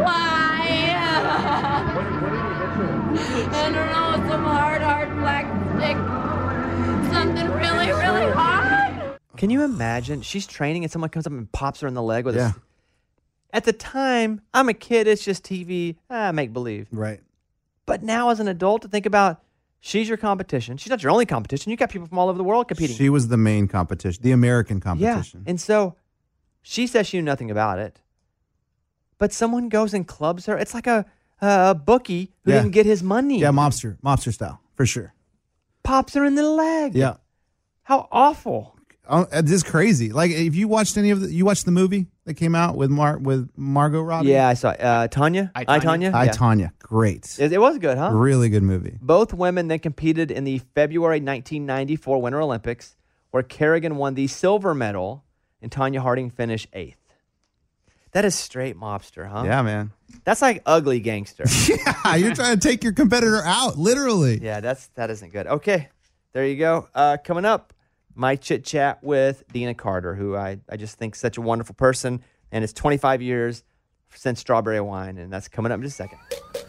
E: Why? I don't know, some hard, hard black stick. Something really, really hard.
D: Can you imagine? She's training and someone comes up and pops her in the leg with
B: Yeah.
D: a... At the time, I'm a kid. It's just T V. Ah, make believe.
B: Right.
D: But now as an adult, to think about, she's your competition. She's not your only competition. You got people from all over the world competing.
B: She was the main competition, the American
D: yeah.
B: competition.
D: And so she says she knew nothing about it. But someone goes and clubs her. It's like a, a bookie who
B: Yeah.
D: didn't get his money.
B: Yeah, mobster, mobster style, for sure.
D: Pops her in the leg.
B: Yeah.
D: How awful.
B: Oh, this is crazy. Like, if you watched any of the, you watched the movie that came out with Mar with Margot Robbie?
D: Yeah, I saw it. Uh, Tanya?
G: I,
D: I,
G: Tonya?
D: Tanya?
B: I,
D: Yeah.
B: Tanya. Great.
D: It, it was good, huh?
B: Really good movie.
D: Both women then competed in the February nineteen ninety-four Winter Olympics, where Kerrigan won the silver medal and Tanya Harding finished eighth. That is straight mobster, huh?
B: Yeah, man.
D: That's like ugly gangster.
B: Yeah, you're trying to take your competitor out, literally.
D: Yeah, that's that isn't good. Okay, there you go. Uh, coming up, my chit chat with Dina Carter, who I, I just think is such a wonderful person, and it's twenty-five years since Strawberry Wine, and that's coming up in just a second.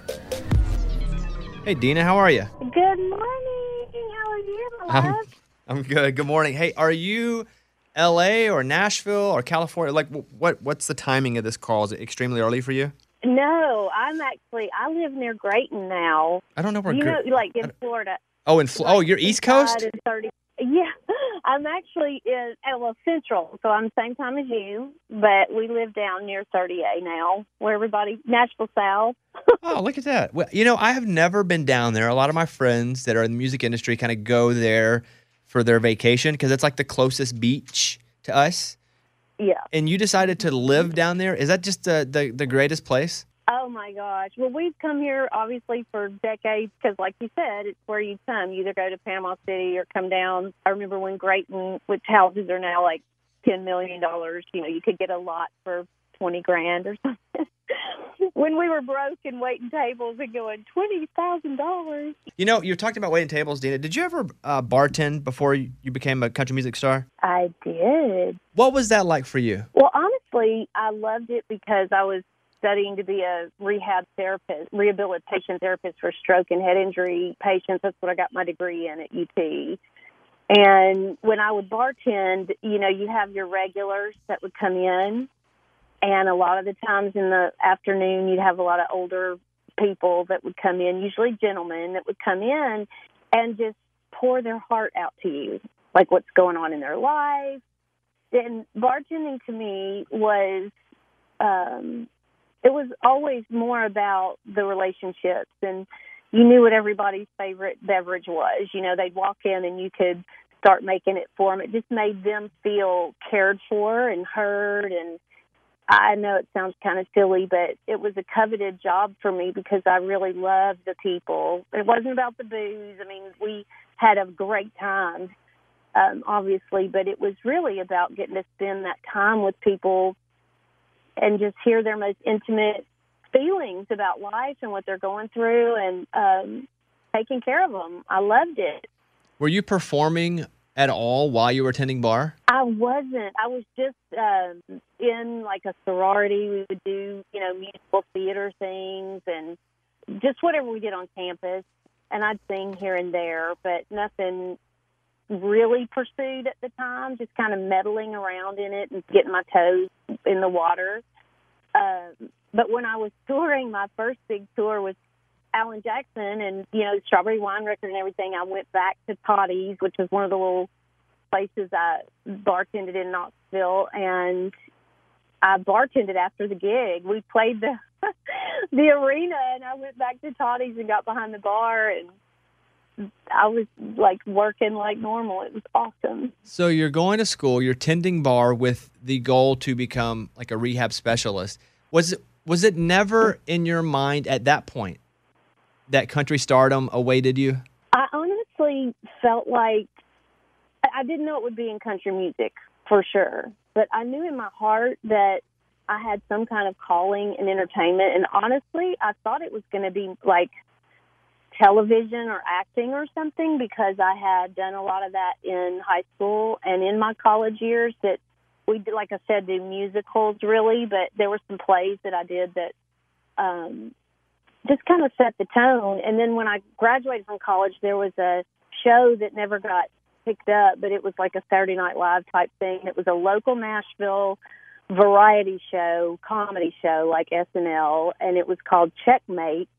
A: Hey, Dina, how are you?
I: Good morning. How are you, my
A: I'm,
I: love?
A: I'm good. Good morning. Hey, are you L A or Nashville or California? Like, wh- what? What's the timing of this call? Is it extremely early for you?
I: No, I'm actually, I live near Grayton now.
A: I don't know where.
I: You
A: Gr-
I: know, like in Florida.
A: oh, in Fl- oh, you're East Coast.
I: Inside is thirty Yeah, I'm actually in, uh, well, Central, so I'm the same time as you, but we live down near thirty A now, where everybody, Nashville South.
A: Oh, look at that. Well, you know, I have never been down there. A lot of my friends that are in the music industry kind of go there for their vacation because it's like the closest beach to us.
I: Yeah.
A: And you decided to live down there. Is that just the the, the greatest place?
I: Oh, my gosh. Well, we've come here, obviously, for decades because, like you said, it's where you come. You either go to Panama City or come down. I remember when Grayton, which houses are now like ten million dollars, you know, you could get a lot for twenty grand or something. when we were broke and waiting tables and going twenty thousand dollars.
A: You know, you're talking about waiting tables, Dina. Did you ever uh, bartend before you you became a country music star?
I: I did.
A: What was that like for you?
I: Well, honestly, I loved it because I was studying to be a rehab therapist, rehabilitation therapist for stroke and head injury patients. That's what I got my degree in at U T. And when I would bartend, you know, you have your regulars that would come in. And a lot of the times in the afternoon, you'd have a lot of older people that would come in, usually gentlemen that would come in and just pour their heart out to you, like what's going on in their life. And bartending to me was, um, it was always more about the relationships, and you knew what everybody's favorite beverage was. You know, they'd walk in and you could start making it for them. It just made them feel cared for and heard. And I know it sounds kind of silly, but it was a coveted job for me because I really loved the people. It wasn't about the booze. I mean, we had a great time, um, obviously, but it was really about getting to spend that time with people and just hear their most intimate feelings about life and what they're going through, and um, taking care of them. I loved it.
A: Were you performing at all while you were attending bar?
I: I wasn't. I was just um, in like a sorority. We would do, you know, musical theater things and just whatever we did on campus. And I'd sing here and there, but nothing really pursued at the time, just kind of meddling around in it and getting my toes in the water. Um, but when I was touring, my first big tour was Alan Jackson and, you know, Strawberry Wine Record and everything. I went back to Toddy's, which was one of the little places I bartended in Knoxville, and I bartended after the gig. We played the the arena, and I went back to Toddy's and got behind the bar, and I was, like, working like normal. It was awesome.
A: So you're going to school, you're tending bar with the goal to become, like, a rehab specialist. Was it, was it never in your mind at that point that country stardom awaited you?
I: I honestly felt like I didn't know it would be in country music for sure, but I knew in my heart that I had some kind of calling in entertainment. And honestly, I thought it was going to be like television or acting or something, because I had done a lot of that in high school and in my college years. That we did, like I said, do musicals really, but there were some plays that I did that um, just kind of set the tone. And then when I graduated from college, there was a show that never got picked up, but it was like a Saturday Night Live type thing. It was a local Nashville variety show, comedy show like S N L, and it was called Checkmate.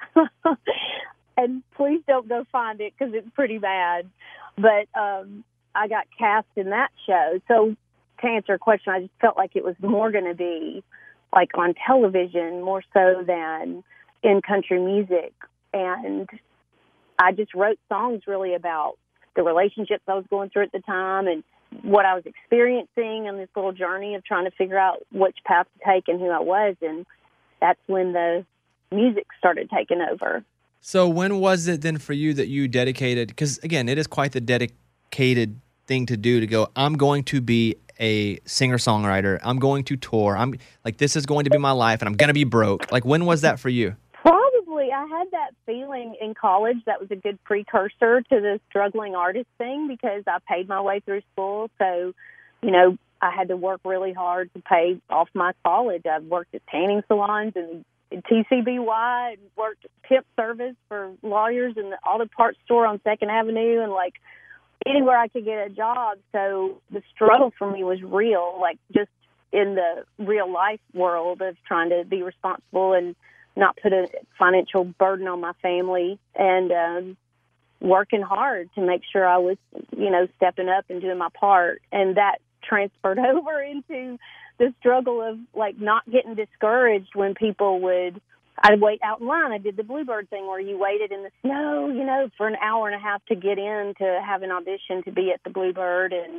I: And please don't go find it because it's pretty bad. But um, I got cast in that show. So to answer your question, I just felt like it was more going to be like on television more so than in country music. And I just wrote songs really about the relationships I was going through at the time and what I was experiencing on this little journey of trying to figure out which path to take and who I was. And that's when the music started taking over.
A: So when was it then for you that you dedicated, because again, it is quite the dedicated thing to do, to go, I'm going to be a singer-songwriter, I'm going to tour, I'm like, this is going to be my life and I'm going to be broke. Like, when was that for you?
I: Probably. I had that feeling in college. That was a good precursor to the struggling artist thing, because I paid my way through school. So, you know, I had to work really hard to pay off my college. I've worked at tanning salons and T C B Y, and worked tip service for lawyers in the auto parts store on Second Avenue, and like anywhere I could get a job. So the struggle for me was real, like just in the real life world of trying to be responsible and not put a financial burden on my family, and um, working hard to make sure I was, you know, stepping up and doing my part. And that transferred over into the struggle of like not getting discouraged when people would, I'd wait out in line. I did the Bluebird thing where you waited in the snow, you know, for an hour and a half to get in to have an audition to be at the Bluebird. And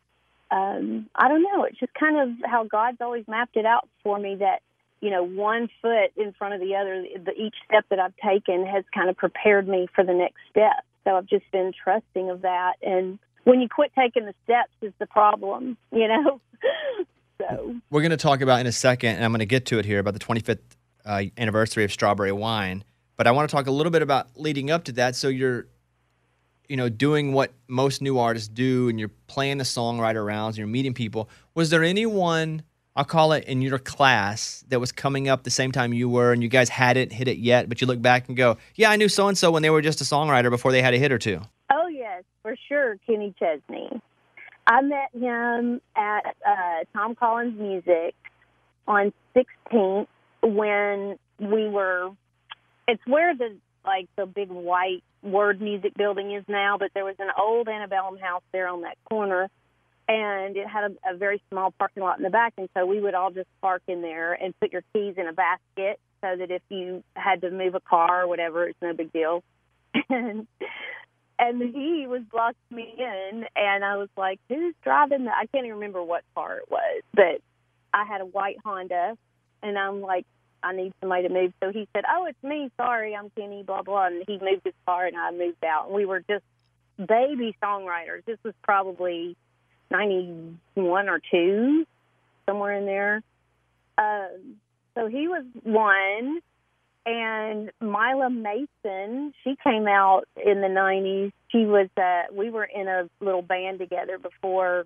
I: um, I don't know, it's just kind of how God's always mapped it out for me, that, you know, one foot in front of the other, the, each step that I've taken has kind of prepared me for the next step. So I've just been trusting of that. And when you quit taking the steps is the problem, you know? So
A: we're going to talk about in a second, and I'm going to get to it here, about the twenty-fifth uh, anniversary of Strawberry Wine. But I want to talk a little bit about leading up to that. So you're, you know, doing what most new artists do, and you're playing the songwriter rounds, and you're meeting people. Was there anyone, I'll call it, in your class that was coming up the same time you were, and you guys hadn't hit it yet, but you look back and go, yeah, I knew so-and-so when they were just a songwriter before they had a hit or two?
I: Oh, yes, for sure, Kenny Chesney. I met him at uh, Tom Collins Music on sixteenth when we were, it's where the, like, the big white Word Music building is now, but there was an old antebellum house there on that corner, and it had a, a very small parking lot in the back, and so we would all just park in there and put your keys in a basket so that if you had to move a car or whatever, it's no big deal. and, and he was blocking me in, and I was like, who's driving the, I can't even remember what car it was, but I had a white Honda, and I'm like, I need somebody to move. So he said, oh, it's me. Sorry, I'm Kenny, blah, blah. And he moved his car, and I moved out. And we were just baby songwriters. This was probably ninety-one or two, somewhere in there. Um, so he was one. And Mila Mason, she came out in the nineties. She was, uh, we were in a little band together before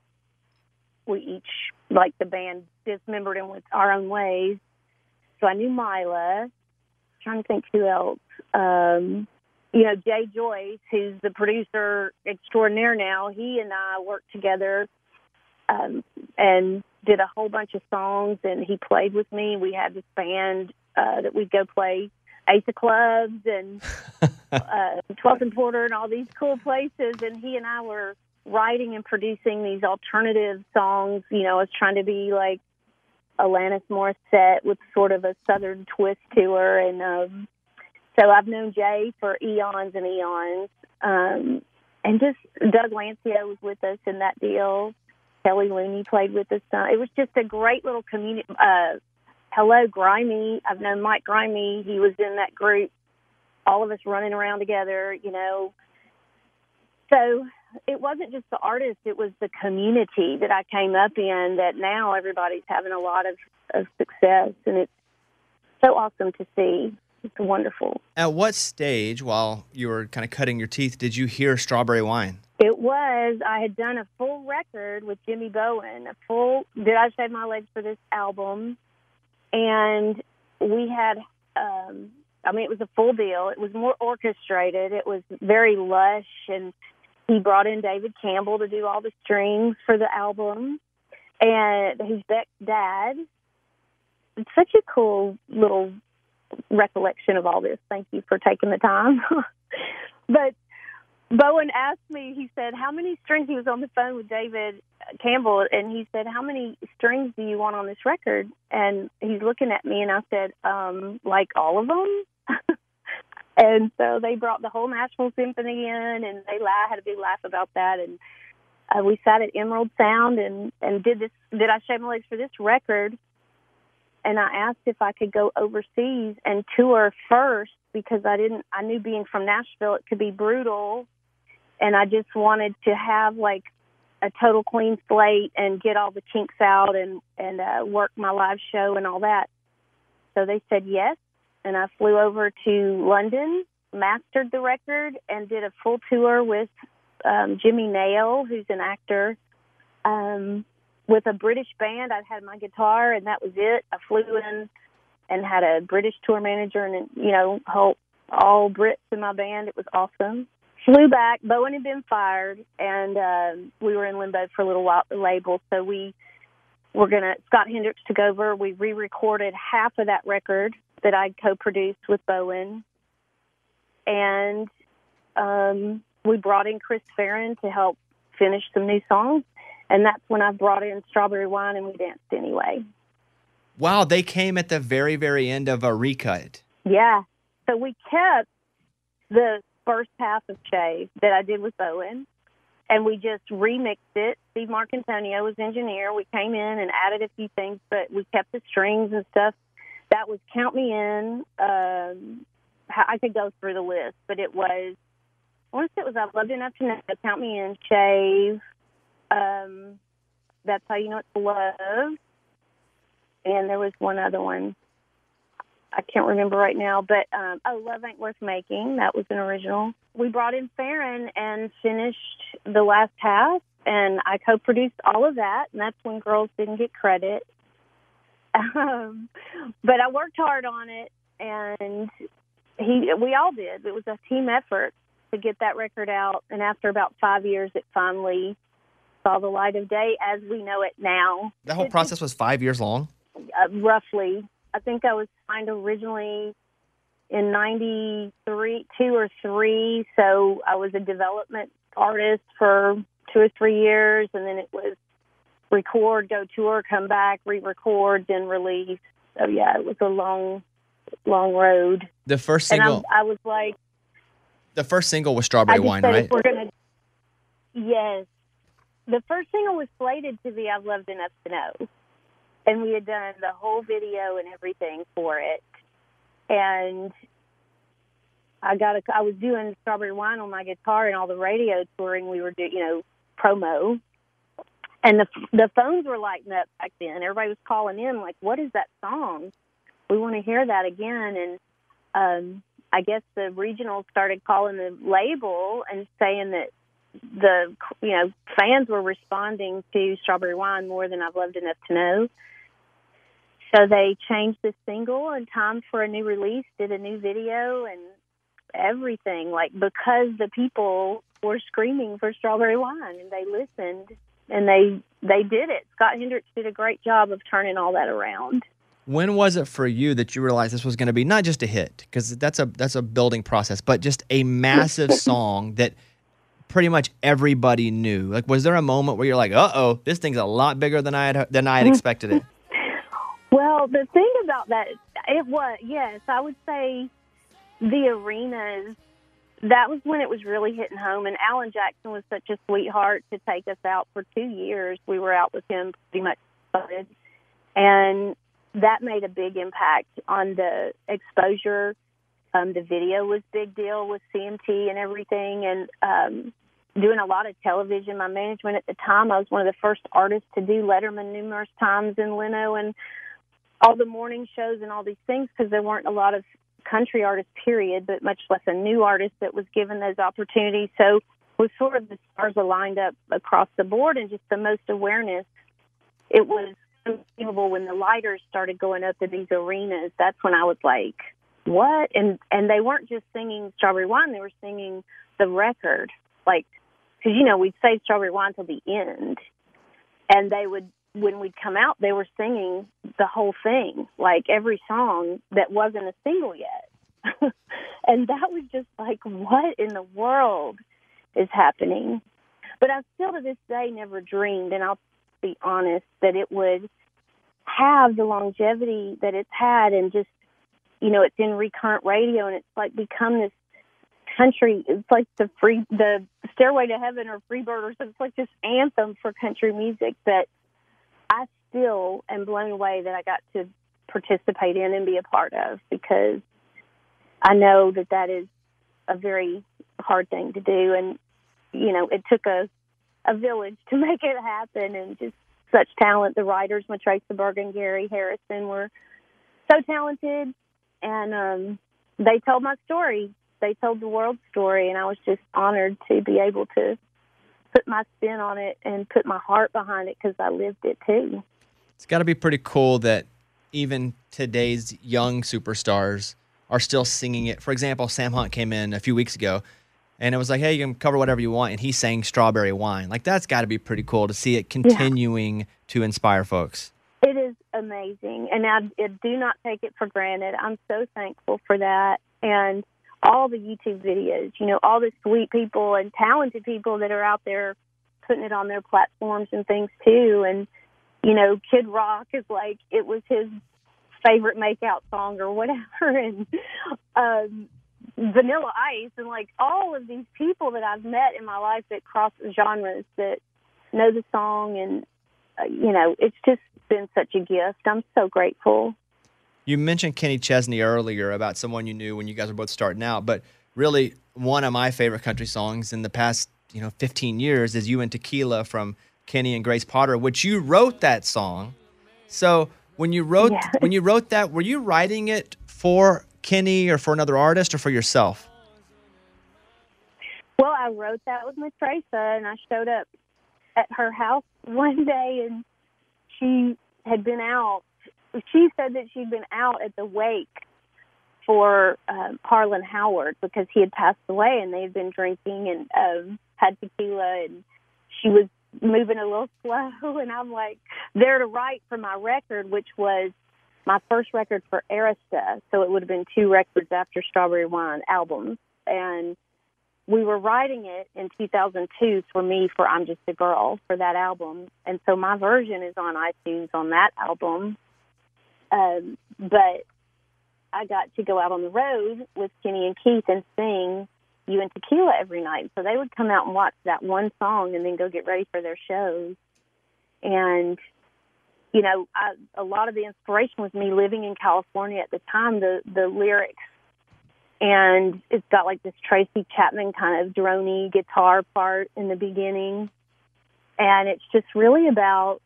I: we each, like the band, dismembered in with our own ways. So I knew Mila. I'm trying to think who else. Um, you know, Jay Joyce, who's the producer extraordinaire now, he and I worked together um, and did a whole bunch of songs, and he played with me. We had this band uh, that we'd go play Ace of Clubs and uh, twelfth and Porter and all these cool places, and he and I were writing and producing these alternative songs. You know, I was trying to be like Alanis Morissette with sort of a southern twist to her, and um, so I've known Jay for eons and eons, um, and just Doug Lancio was with us in that deal. Kelly Looney played with us. Uh, it was just a great little community. Uh, hello, Grimy. I've known Mike Grimy. He was in that group. All of us running around together, you know. So it wasn't just the artist, it was the community that I came up in that now everybody's having a lot of, of success, and it's so awesome to see. It's wonderful.
A: At what stage, while you were kind of cutting your teeth, did you hear Strawberry Wine?
I: It was, I had done a full record with Jimmy Bowen, a full Did I Shave My Legs for this album, and we had, um, I mean, it was a full deal. It was more orchestrated. It was very lush, and he brought in David Campbell to do all the strings for the album, and he's Beck's dad. It's such a cool little recollection of all this. Thank you for taking the time. But Bowen asked me, he said, how many strings, he was on the phone with David Campbell, and he said, how many strings do you want on this record? And he's looking at me, and I said, um, like all of them? And so they brought the whole Nashville Symphony in, and they la- had a big laugh about that. And uh, we sat at Emerald Sound and, and did this. Did I Shave My Legs for this record? And I asked if I could go overseas and tour first, because I didn't. I knew being from Nashville, it could be brutal, and I just wanted to have like a total clean slate and get all the kinks out and and uh, work my live show and all that. So they said yes. And I flew over to London, mastered the record, and did a full tour with um, Jimmy Nail, who's an actor, um, with a British band. I had my guitar, and that was it. I flew in and had a British tour manager and, you know, whole, all Brits in my band. It was awesome. Flew back. Bowen had been fired, and um, we were in limbo for a little while, the label. So we were going to, Scott Hendricks took over. We re-recorded half of that record that I co-produced with Bowen. And um, we brought in Chris Farron to help finish some new songs. And that's when I brought in Strawberry Wine and We Danced Anyway.
A: Wow, they came at the very, very end of a recut.
I: Yeah. So we kept the first half of Shave that I did with Bowen, and we just remixed it. Steve Marcantonio was engineer. We came in and added a few things, but we kept the strings and stuff. That was Count Me In. Um, I could go through the list, but it was, I want to say it was I Loved Enough to Know, Count Me In, Shave, um, That's How You Know It's Love, and there was one other one. I can't remember right now, but um, oh, Love Ain't Worth Making. That was an original. We brought in Farron and finished the last half, and I co-produced all of that, and that's when girls didn't get credit. Um, but I worked hard on it, and he, we all did. It was a team effort to get that record out, and after about five years, it finally saw the light of day as we know it now.
A: That whole process was five years long?
I: Uh, roughly. I think I was signed originally in ninety-three, two or three, so I was a development artist for two or three years, and then it was record, go tour, come back, re-record, then release. So, yeah, it was a long, long road.
A: The first
I: And
A: single,
I: I, I was like,
A: the first single was
I: I
A: Strawberry
I: just
A: Wine,
I: said
A: right?
I: if we're gonna, yes. The first single was slated to be I've Loved Enough to Know. And we had done the whole video and everything for it. And I got a, I was doing Strawberry Wine on my guitar and all the radio touring we were doing, you know, promo. And the the phones were lighting up back then. Everybody was calling in like, what is that song? We want to hear that again. And um, I guess the regionals started calling the label and saying that the, you know, fans were responding to Strawberry Wine more than I've Loved Enough to Know. So they changed the single in time for a new release, did a new video and everything, like, because the people were screaming for Strawberry Wine and they listened and they they did it. Scott Hendricks did a great job of turning all that around.
A: When was it for you that you realized this was going to be not just a hit, because that's a that's a building process, but just a massive song that pretty much everybody knew? Like, was there a moment where you're like, uh-oh, this thing's a lot bigger than I had than I had expected it?
I: Well, the thing about that, it was, yes, I would say the arenas, that was when it was really hitting home. And Alan Jackson was such a sweetheart to take us out for two years. We were out with him pretty much. And that made a big impact on the exposure. Um, the video was a big deal with C M T and everything. And um, doing a lot of television. My management at the time, I was one of the first artists to do Letterman numerous times in Leno and all the morning shows and all these things, because there weren't a lot of country artists, period, but much less a new artist that was given those opportunities. So with sort of the stars aligned up across the board and just the most awareness, it was unbelievable when the lighters started going up in these arenas. That's when I was like, what? And and they weren't just singing Strawberry Wine, they were singing the record. Like, because, you know, we'd say Strawberry Wine till the end. And they would, when we'd come out, they were singing the whole thing, like every song that wasn't a single yet. And that was just like, what in the world is happening? But I still to this day never dreamed, and I'll be honest, that it would have the longevity that it's had, and just, you know, it's in recurrent radio, and it's like become this country. It's like the free, the Stairway to Heaven or Freebird or something. It's like this anthem for country music that I still am blown away that I got to participate in and be a part of, because I know that that is a very hard thing to do. And, you know, it took a, a village to make it happen, and just such talent. The writers, Matrace Berg and Gary Harrison, were so talented, and um, they told my story. They told the world's story, and I was just honored to be able to put my spin on it and put my heart behind it, because I lived it too.
A: It's got to be pretty cool that even today's young superstars are still singing it. For example, Sam Hunt came in a few weeks ago, and it was like, hey, you can cover whatever you want, and he sang Strawberry Wine. Like, that's got to be pretty cool to see it continuing yeah. to inspire folks.
I: It is amazing, and I, I do not take it for granted. I'm so thankful for that. And all the YouTube videos, you know, all the sweet people and talented people that are out there putting it on their platforms and things too. And, you know, Kid Rock is like, it was his favorite makeout song or whatever. And um, Vanilla Ice, and like all of these people that I've met in my life that cross genres, that know the song. And, uh, you know, it's just been such a gift. I'm so grateful.
A: You mentioned Kenny Chesney earlier about someone you knew when you guys were both starting out, but really one of my favorite country songs in the past, you know, fifteen years is You and Tequila from Kenny and Grace Potter, which you wrote that song. So when you wrote
I: yeah.
A: when you wrote that, were you writing it for Kenny or for another artist or for yourself?
I: Well, I wrote that with Miss Teresa, and I showed up at her house one day, and she had been out. She said that she'd been out at the wake for um, Harlan Howard because he had passed away, and they had been drinking and um, had tequila, and she was moving a little slow. And I'm like, there to write for my record, which was my first record for Arista, so it would have been two records after Strawberry Wine albums. And we were writing it in two thousand two for me for I'm Just a Girl for that album. And so my version is on iTunes on that album. Um, but I got to go out on the road with Kenny and Keith and sing You and Tequila every night. So they would come out and watch that one song and then go get ready for their shows. And, you know, I, a lot of the inspiration was me living in California at the time, the, the lyrics. And it's got like this Tracy Chapman kind of droney guitar part in the beginning. And it's just really about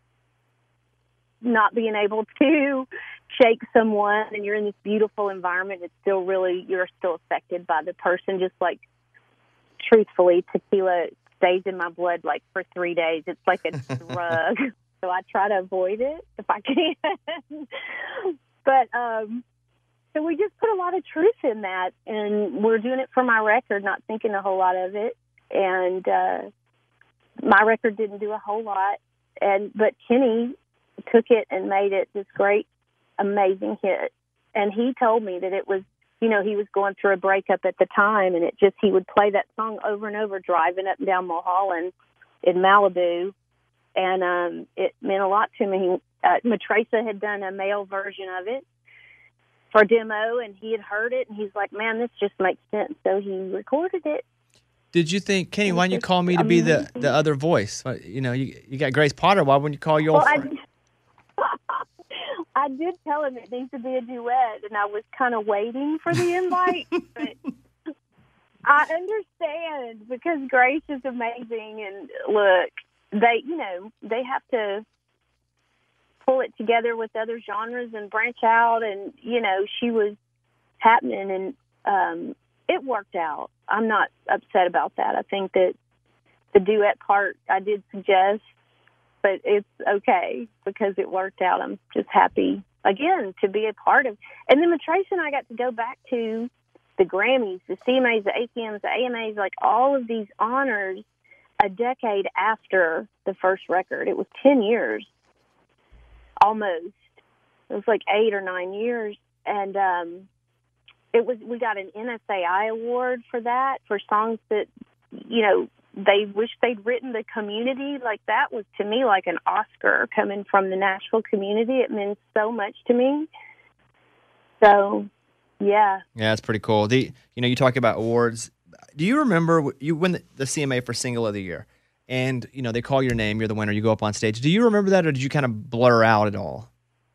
I: not being able to shake someone, and you're in this beautiful environment. It's still really, you're still affected by the person. Just like, truthfully, tequila stays in my blood like for three days. It's like a drug. So I try to avoid it if I can. But, um, so we just put a lot of truth in that, and we're doing it for my record, not thinking a whole lot of it. And uh, my record didn't do a whole lot, and but Kenny took it and made it this great, amazing hit. And he told me that it was, you know, he was going through a breakup at the time, and it just, he would play that song over and over driving up and down Mulholland in Malibu, and um, it meant a lot to me. Uh, Matresa had done a male version of it for a demo, and he had heard it, and he's like, man, this just makes sense. So he recorded it.
A: Did you think, Kenny, why didn't you call me to be the, the other voice? You know, you you got Grace Potter. Why wouldn't you call your
I: well,
A: old friend?
I: I, I did tell him it needs to be a duet, and I was kind of waiting for the invite. But I understand because Grace is amazing, and look, they, you know, they have to pull it together with other genres and branch out, and you know, she was happening, and um, it worked out. I'm not upset about that. I think that the duet part I did suggest, but it's okay because it worked out. I'm just happy again to be a part of. And then Matresa and I got to go back to the Grammys, the C M As, the A C Ms, the A M As, like all of these honors a decade after the first record. It was ten years. Almost. It was like eight or nine years. And um, it was, we got an N S A I award for that, for songs that, you know, they wish they'd written the community. Like that was to me like an Oscar coming from the Nashville community. It meant so much to me. So, yeah.
A: Yeah, that's pretty cool. The, you know, you talk about awards. Do you remember you win the, the C M A for Single of the Year? And, you know, they call your name, you're the winner, you go up on stage. Do you remember that, or did you kind of blur out at all?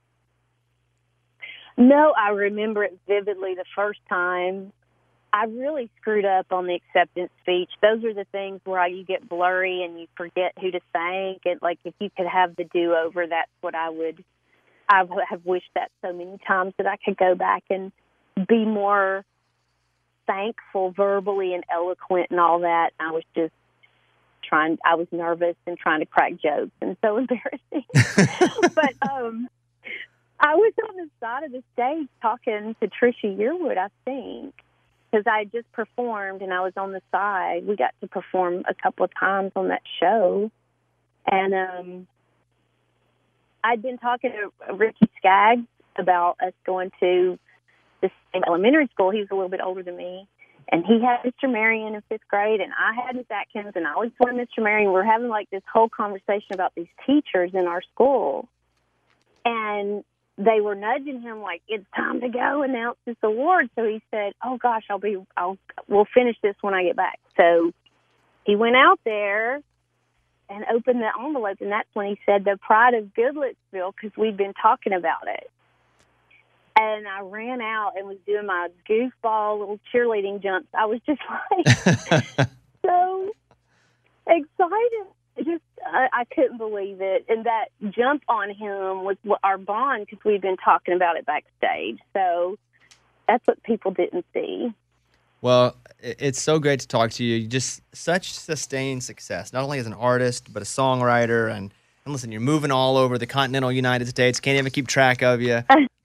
I: No, I remember it vividly the first time. I really screwed up on the acceptance speech. Those are the things where you get blurry and you forget who to thank. And, like, if you could have the do-over, that's what I would – I have wished that so many times that I could go back and be more thankful verbally and eloquent and all that. I was just trying, I was nervous and trying to crack jokes and so embarrassing. But um, I was on the side of the stage talking to Trisha Yearwood, I think, because I had just performed and I was on the side. We got to perform a couple of times on that show. And um, I'd been talking to Ricky Skaggs about us going to the same elementary school. He was a little bit older than me. And he had Mister Marion in fifth grade, and I had Miss Atkins, and I always wanted Mister Marion. We're having like this whole conversation about these teachers in our school. And they were nudging him like, it's time to go announce this award. So he said, oh gosh, I'll be, I'll, we'll finish this when I get back. So he went out there and opened the envelope, and that's when he said the pride of Goodlettsville, because we'd been talking about it. And I ran out and was doing my goofball little cheerleading jumps. I was just like so excited. I just, I, I couldn't believe it. And that jump on him was our bond because we'd been talking about it backstage. So that's what people didn't see.
A: Well, i- it's so great to talk to you. You just such sustained success, not only as an artist, but a songwriter. And, and listen, you're moving all over the continental United States. Can't even keep track of you.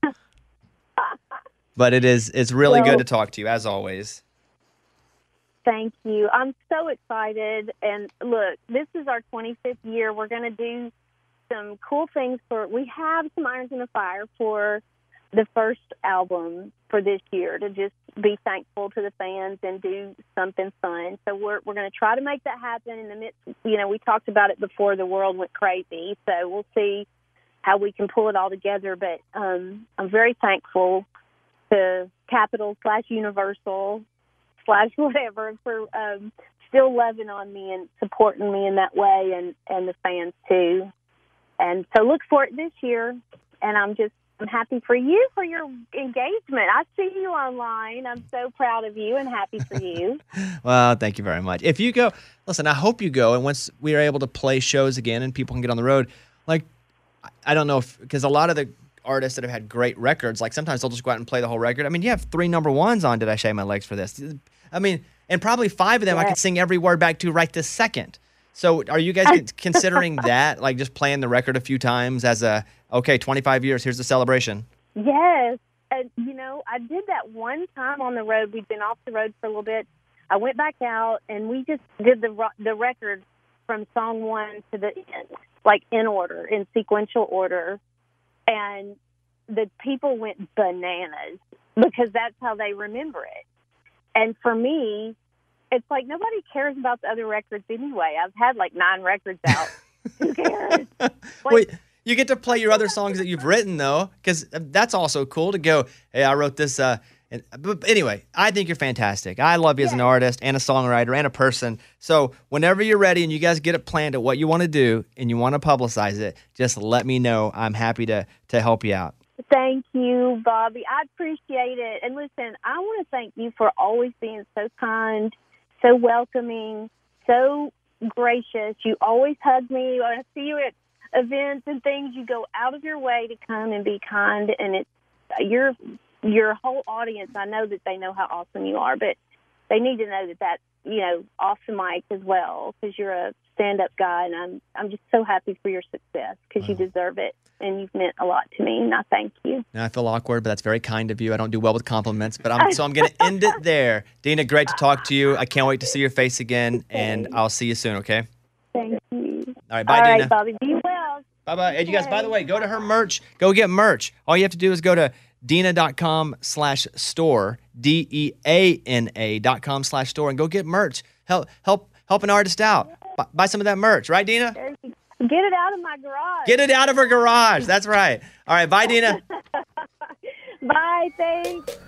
A: But it is it's really
I: Well-
A: good to talk to you, as always.
I: Thank you. I'm so excited. And look, this is our twenty-fifth year. We're going to do some cool things for, we have some irons in the fire for the first album for this year to just be thankful to the fans and do something fun. So we're we're going to try to make that happen in the midst. You know, we talked about it before the world went crazy. So we'll see how we can pull it all together. But um, I'm very thankful to Capitol slash Universal slash whatever for um, still loving on me and supporting me in that way, and, and the fans too. And so look for it this year. And I'm just I'm happy for you for your engagement. I see you online. I'm so proud of you and happy for you.
A: Well, thank you very much. If you go, listen, I hope you go. And once we are able to play shows again and people can get on the road, like, I- I don't know if, because a lot of the artists that have had great records, like sometimes they'll just go out and play the whole record. I mean, you have three number ones on Did I Shave My Legs for This? I mean, and probably five of them I
I: Yes.
A: could sing every word back to right this second. So are you guys con- considering that, like just playing the record a few times as a, okay, twenty-five years, here's the celebration?
I: Yes. And, you know, I did that one time on the road. We'd been off the road for a little bit. I went back out, and we just did the ro- the record from song one to the end, like in order, in sequential order. And the people went bananas because that's how they remember it. And for me, it's like nobody cares about the other records anyway. I've had like nine records out. Who cares?
A: Wait, you get to play your other songs that you've written, though, because that's also cool to go, hey, I wrote this. Uh, and, but anyway, I think you're fantastic. I love you as an artist and a songwriter and a person. So whenever you're ready and you guys get it planned at what you want to do and you want to publicize it, just let me know. I'm happy to to help you out.
I: Thank you, Bobby. I appreciate it. And listen, I want to thank you for always being so kind, so welcoming, so gracious. You always hug me. When I see you at events and things, you go out of your way to come and be kind. And it's your your whole audience. I know that they know how awesome you are, but they need to know that that's, you know, off the mic as well, because you're a stand-up guy, and I'm I'm just so happy for your success because you deserve it, and you've meant a lot to me, and I thank you.
A: Now I feel awkward, but that's very kind of you. I don't do well with compliments, but I'm so I'm going to end it there. Dina, great to talk to you. I can't wait to see your face again, and I'll see you soon, okay?
I: Thank you.
A: All right, bye,
I: All
A: Dina.
I: right, Bobby. Be well.
A: Bye-bye. And you guys, by the way, go to her merch. Go get merch. All you have to do is go to Dina.com slash store, D E A N A dot com slash store, and go get merch. Help help help an artist out. Buy, buy some of that merch, right, Dina?
I: Get it out of my garage.
A: Get it out of her garage. That's right. All right, bye, Dina.
I: Bye, thanks.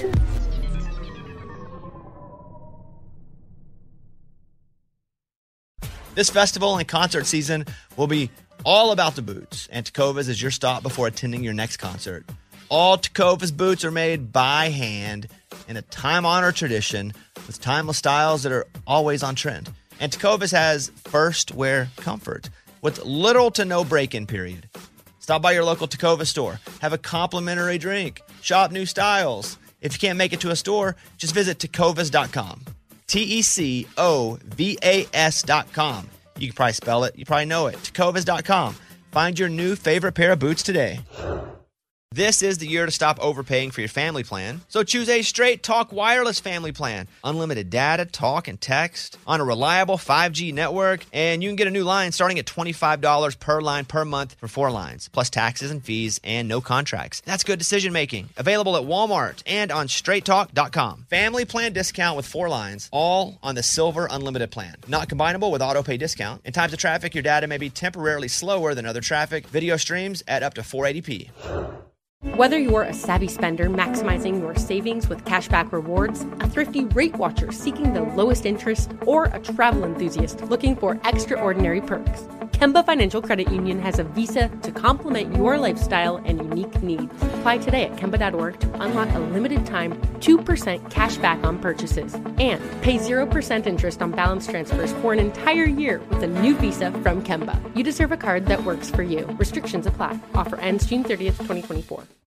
A: This festival and concert season will be all about the boots, and Tecovas is your stop before attending your next concert. All Tecovas boots are made by hand in a time-honored tradition with timeless styles that are always on trend. And Tecovas has first wear comfort with little to no break-in period. Stop by your local Tecovas store, have a complimentary drink, shop new styles. If you can't make it to a store, just visit tecovas dot com. T E C O V A S dot com. You can probably spell it. You probably know it. tecovas dot com. Find your new favorite pair of boots today. This is the year to stop overpaying for your family plan. So choose a Straight Talk Wireless family plan. Unlimited data, talk, and text on a reliable five G network. And you can get a new line starting at twenty-five dollars per line per month for four lines, plus taxes and fees and no contracts. That's good decision making. Available at Walmart and on straight talk dot com. Family plan discount with four lines, all on the Silver Unlimited plan. Not combinable with auto pay discount. In times of traffic, your data may be temporarily slower than other traffic. Video streams at up to four eighty p.
J: Whether you're a savvy spender maximizing your savings with cashback rewards, a thrifty rate watcher seeking the lowest interest, or a travel enthusiast looking for extraordinary perks, Kemba Financial Credit Union has a visa to complement your lifestyle and unique needs. Apply today at kemba dot org to unlock a limited time two percent cash back on purchases and pay zero percent interest on balance transfers for an entire year with a new visa from Kemba. You deserve a card that works for you. Restrictions apply. Offer ends June thirtieth, twenty twenty-four.